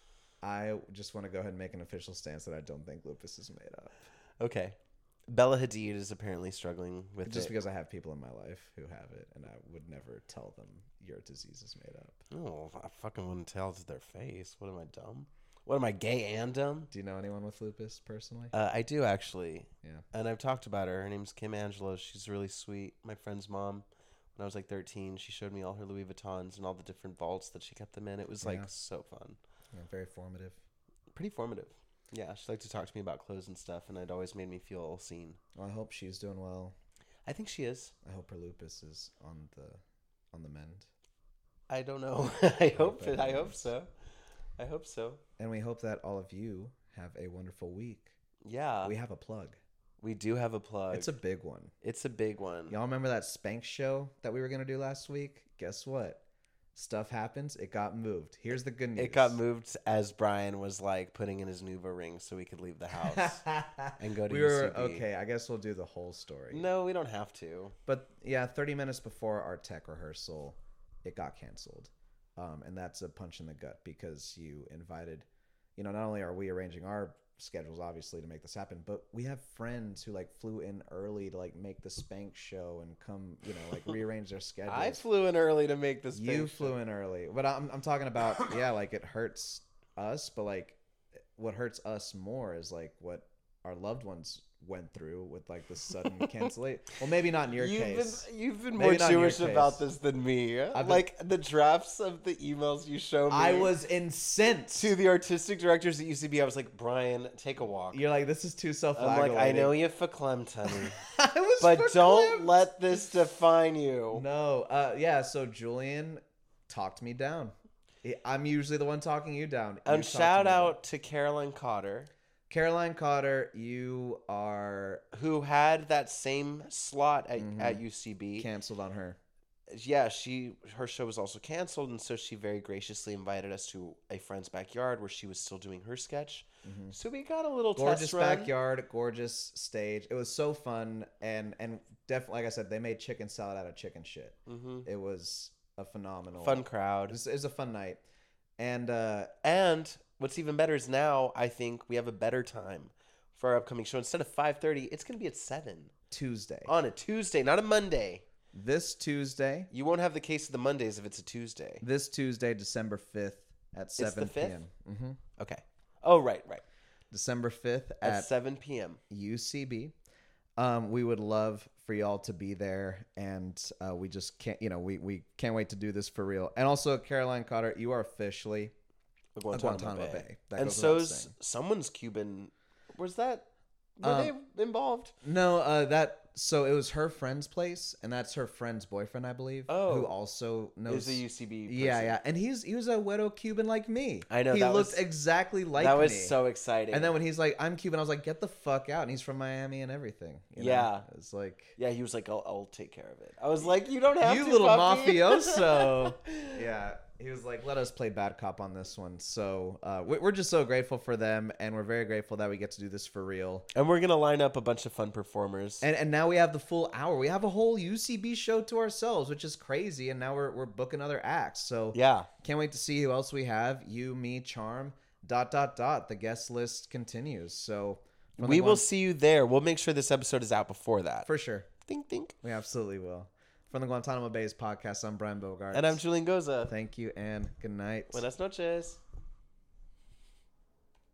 [SPEAKER 2] I just want to go ahead and make an official stance that I don't think lupus is made up.
[SPEAKER 1] Okay. Bella Hadid is apparently struggling with
[SPEAKER 2] Just
[SPEAKER 1] it.
[SPEAKER 2] because I have people in my life who have it, and I would never tell them your disease is made up.
[SPEAKER 1] Oh, I fucking wouldn't tell it to their face. What am I, dumb? What am I, gay and dumb?
[SPEAKER 2] Do you know anyone with lupus personally?
[SPEAKER 1] Uh, I do, actually.
[SPEAKER 2] Yeah.
[SPEAKER 1] And I've talked about her. Her name's Kim Angelo. She's really sweet. My friend's mom, when I was like thirteen, she showed me all her Louis Vuittons and all the different vaults that she kept them in. It was like
[SPEAKER 2] Yeah.
[SPEAKER 1] so fun.
[SPEAKER 2] Yeah, very formative.
[SPEAKER 1] Pretty formative. Yeah, she liked to talk to me about clothes and stuff, and it always made me feel seen.
[SPEAKER 2] Well, I hope she's doing well.
[SPEAKER 1] I think she is.
[SPEAKER 2] I hope her lupus is on the on the mend.
[SPEAKER 1] I don't know. I hope
[SPEAKER 2] bet
[SPEAKER 1] it. I
[SPEAKER 2] it
[SPEAKER 1] hope
[SPEAKER 2] is.
[SPEAKER 1] so. I hope so.
[SPEAKER 2] And we hope that all of you have a wonderful week.
[SPEAKER 1] Yeah,
[SPEAKER 2] We
[SPEAKER 1] we,
[SPEAKER 2] have a plug.
[SPEAKER 1] do have a plug.
[SPEAKER 2] It's a big one.
[SPEAKER 1] it's a big one.
[SPEAKER 2] Y'all remember that Spanx show that we were going to do last week? Guess what? Stuff happens. It got moved. Here's the good news.
[SPEAKER 1] It got moved as Brian was like putting in his Nuva ring so we could leave the house and go to
[SPEAKER 2] we
[SPEAKER 1] U C
[SPEAKER 2] were
[SPEAKER 1] B.
[SPEAKER 2] okay. I guess we'll do the whole story.
[SPEAKER 1] No, we don't have to.
[SPEAKER 2] But yeah, thirty minutes before our tech rehearsal, it got canceled, um, and that's a punch in the gut because you invited. You know, not only are we arranging our schedules obviously to make this happen, but we have friends who like flew in early to like make the Spank show and come, you know, like rearrange their schedules.
[SPEAKER 1] I flew in early to make this.
[SPEAKER 2] You flew show. in early, but I'm I'm talking about yeah, like it hurts us, but like what hurts us more is like what our loved ones went through with like the sudden cancellation. Well, maybe not in your
[SPEAKER 1] you've
[SPEAKER 2] case.
[SPEAKER 1] Been, you've been
[SPEAKER 2] maybe
[SPEAKER 1] more Jewish about this than me.
[SPEAKER 2] Been,
[SPEAKER 1] like the drafts of the emails you showed me.
[SPEAKER 2] I was incensed
[SPEAKER 1] to the artistic directors at U C B. I was like, Brian, take a walk.
[SPEAKER 2] You're like, this is too
[SPEAKER 1] self. I'm like, I know you verklemmt, honey,
[SPEAKER 2] I was
[SPEAKER 1] but
[SPEAKER 2] verklemmt.
[SPEAKER 1] Don't let this define you.
[SPEAKER 2] No, uh, yeah. So Julian talked me down. I'm usually the one talking you down. You
[SPEAKER 1] and shout out down. to Caroline Cotter.
[SPEAKER 2] Caroline Cotter, you are
[SPEAKER 1] who had that same slot at, mm-hmm. at U C B
[SPEAKER 2] canceled on her.
[SPEAKER 1] Yeah, she her show was also canceled, and so she very graciously invited us to a friend's backyard where she was still doing her sketch. Mm-hmm. So we got a little
[SPEAKER 2] gorgeous
[SPEAKER 1] test run.
[SPEAKER 2] backyard, gorgeous stage. It was so fun, and and definitely, like I said, they made chicken salad out of chicken shit. Mm-hmm. It was a phenomenal
[SPEAKER 1] fun crowd.
[SPEAKER 2] It was, it was a fun night, and uh,
[SPEAKER 1] and. What's even better is now I think we have a better time for our upcoming show. Instead of five thirty, it's going to be at seven.
[SPEAKER 2] Tuesday.
[SPEAKER 1] On a Tuesday, not a Monday.
[SPEAKER 2] This Tuesday.
[SPEAKER 1] You won't have the case of the Mondays if it's a Tuesday.
[SPEAKER 2] This Tuesday, December fifth at seven p.m. Mm-hmm.
[SPEAKER 1] Okay. Oh, right, right.
[SPEAKER 2] December fifth at,
[SPEAKER 1] at seven p.m.
[SPEAKER 2] U C B. Um, we would love for y'all to be there, and uh, we just can't, you know, we, we can't wait to do this for real. And also, Caroline Cotter, you are officially...
[SPEAKER 1] A Guantanamo,
[SPEAKER 2] Guantanamo
[SPEAKER 1] Bay.
[SPEAKER 2] Bay. That
[SPEAKER 1] and so's someone's Cuban. Was that? Were um, they involved?
[SPEAKER 2] No, uh, that. So it was her friend's place, and that's her friend's boyfriend, I believe.
[SPEAKER 1] Oh,
[SPEAKER 2] who also knows.
[SPEAKER 1] Is a U C B person.
[SPEAKER 2] Yeah, yeah, and he's he was a widow Cuban like me.
[SPEAKER 1] I know.
[SPEAKER 2] He
[SPEAKER 1] that
[SPEAKER 2] looked
[SPEAKER 1] was,
[SPEAKER 2] exactly like
[SPEAKER 1] that
[SPEAKER 2] me.
[SPEAKER 1] That was so exciting.
[SPEAKER 2] And then when he's like, "I'm Cuban," I was like, "Get the fuck out!" And he's from Miami and everything. You know?
[SPEAKER 1] Yeah,
[SPEAKER 2] it's like.
[SPEAKER 1] Yeah, he was like, "I'll, I'll take care of it." I was like, "You don't have
[SPEAKER 2] you
[SPEAKER 1] to,
[SPEAKER 2] little
[SPEAKER 1] puppy.
[SPEAKER 2] mafioso." Yeah. He was like, let us play bad cop on this one. So uh, we're just so grateful for them, and we're very grateful that we get to do this for real.
[SPEAKER 1] And we're going to line up a bunch of fun performers.
[SPEAKER 2] And and now we have the full hour. We have a whole U C B show to ourselves, which is crazy. And now we're we're booking other acts. So
[SPEAKER 1] yeah,
[SPEAKER 2] can't wait to see who else we have. You, me, Charm, dot, dot, dot. The guest list continues. So
[SPEAKER 1] we will see you there. We'll make sure this episode is out before that.
[SPEAKER 2] For sure.
[SPEAKER 1] Think, think.
[SPEAKER 2] We absolutely will. From the Guantanamo Bay's podcast, I'm Brian Bogart.
[SPEAKER 1] And I'm Julian Goza.
[SPEAKER 2] Thank you and good night.
[SPEAKER 1] Buenas noches.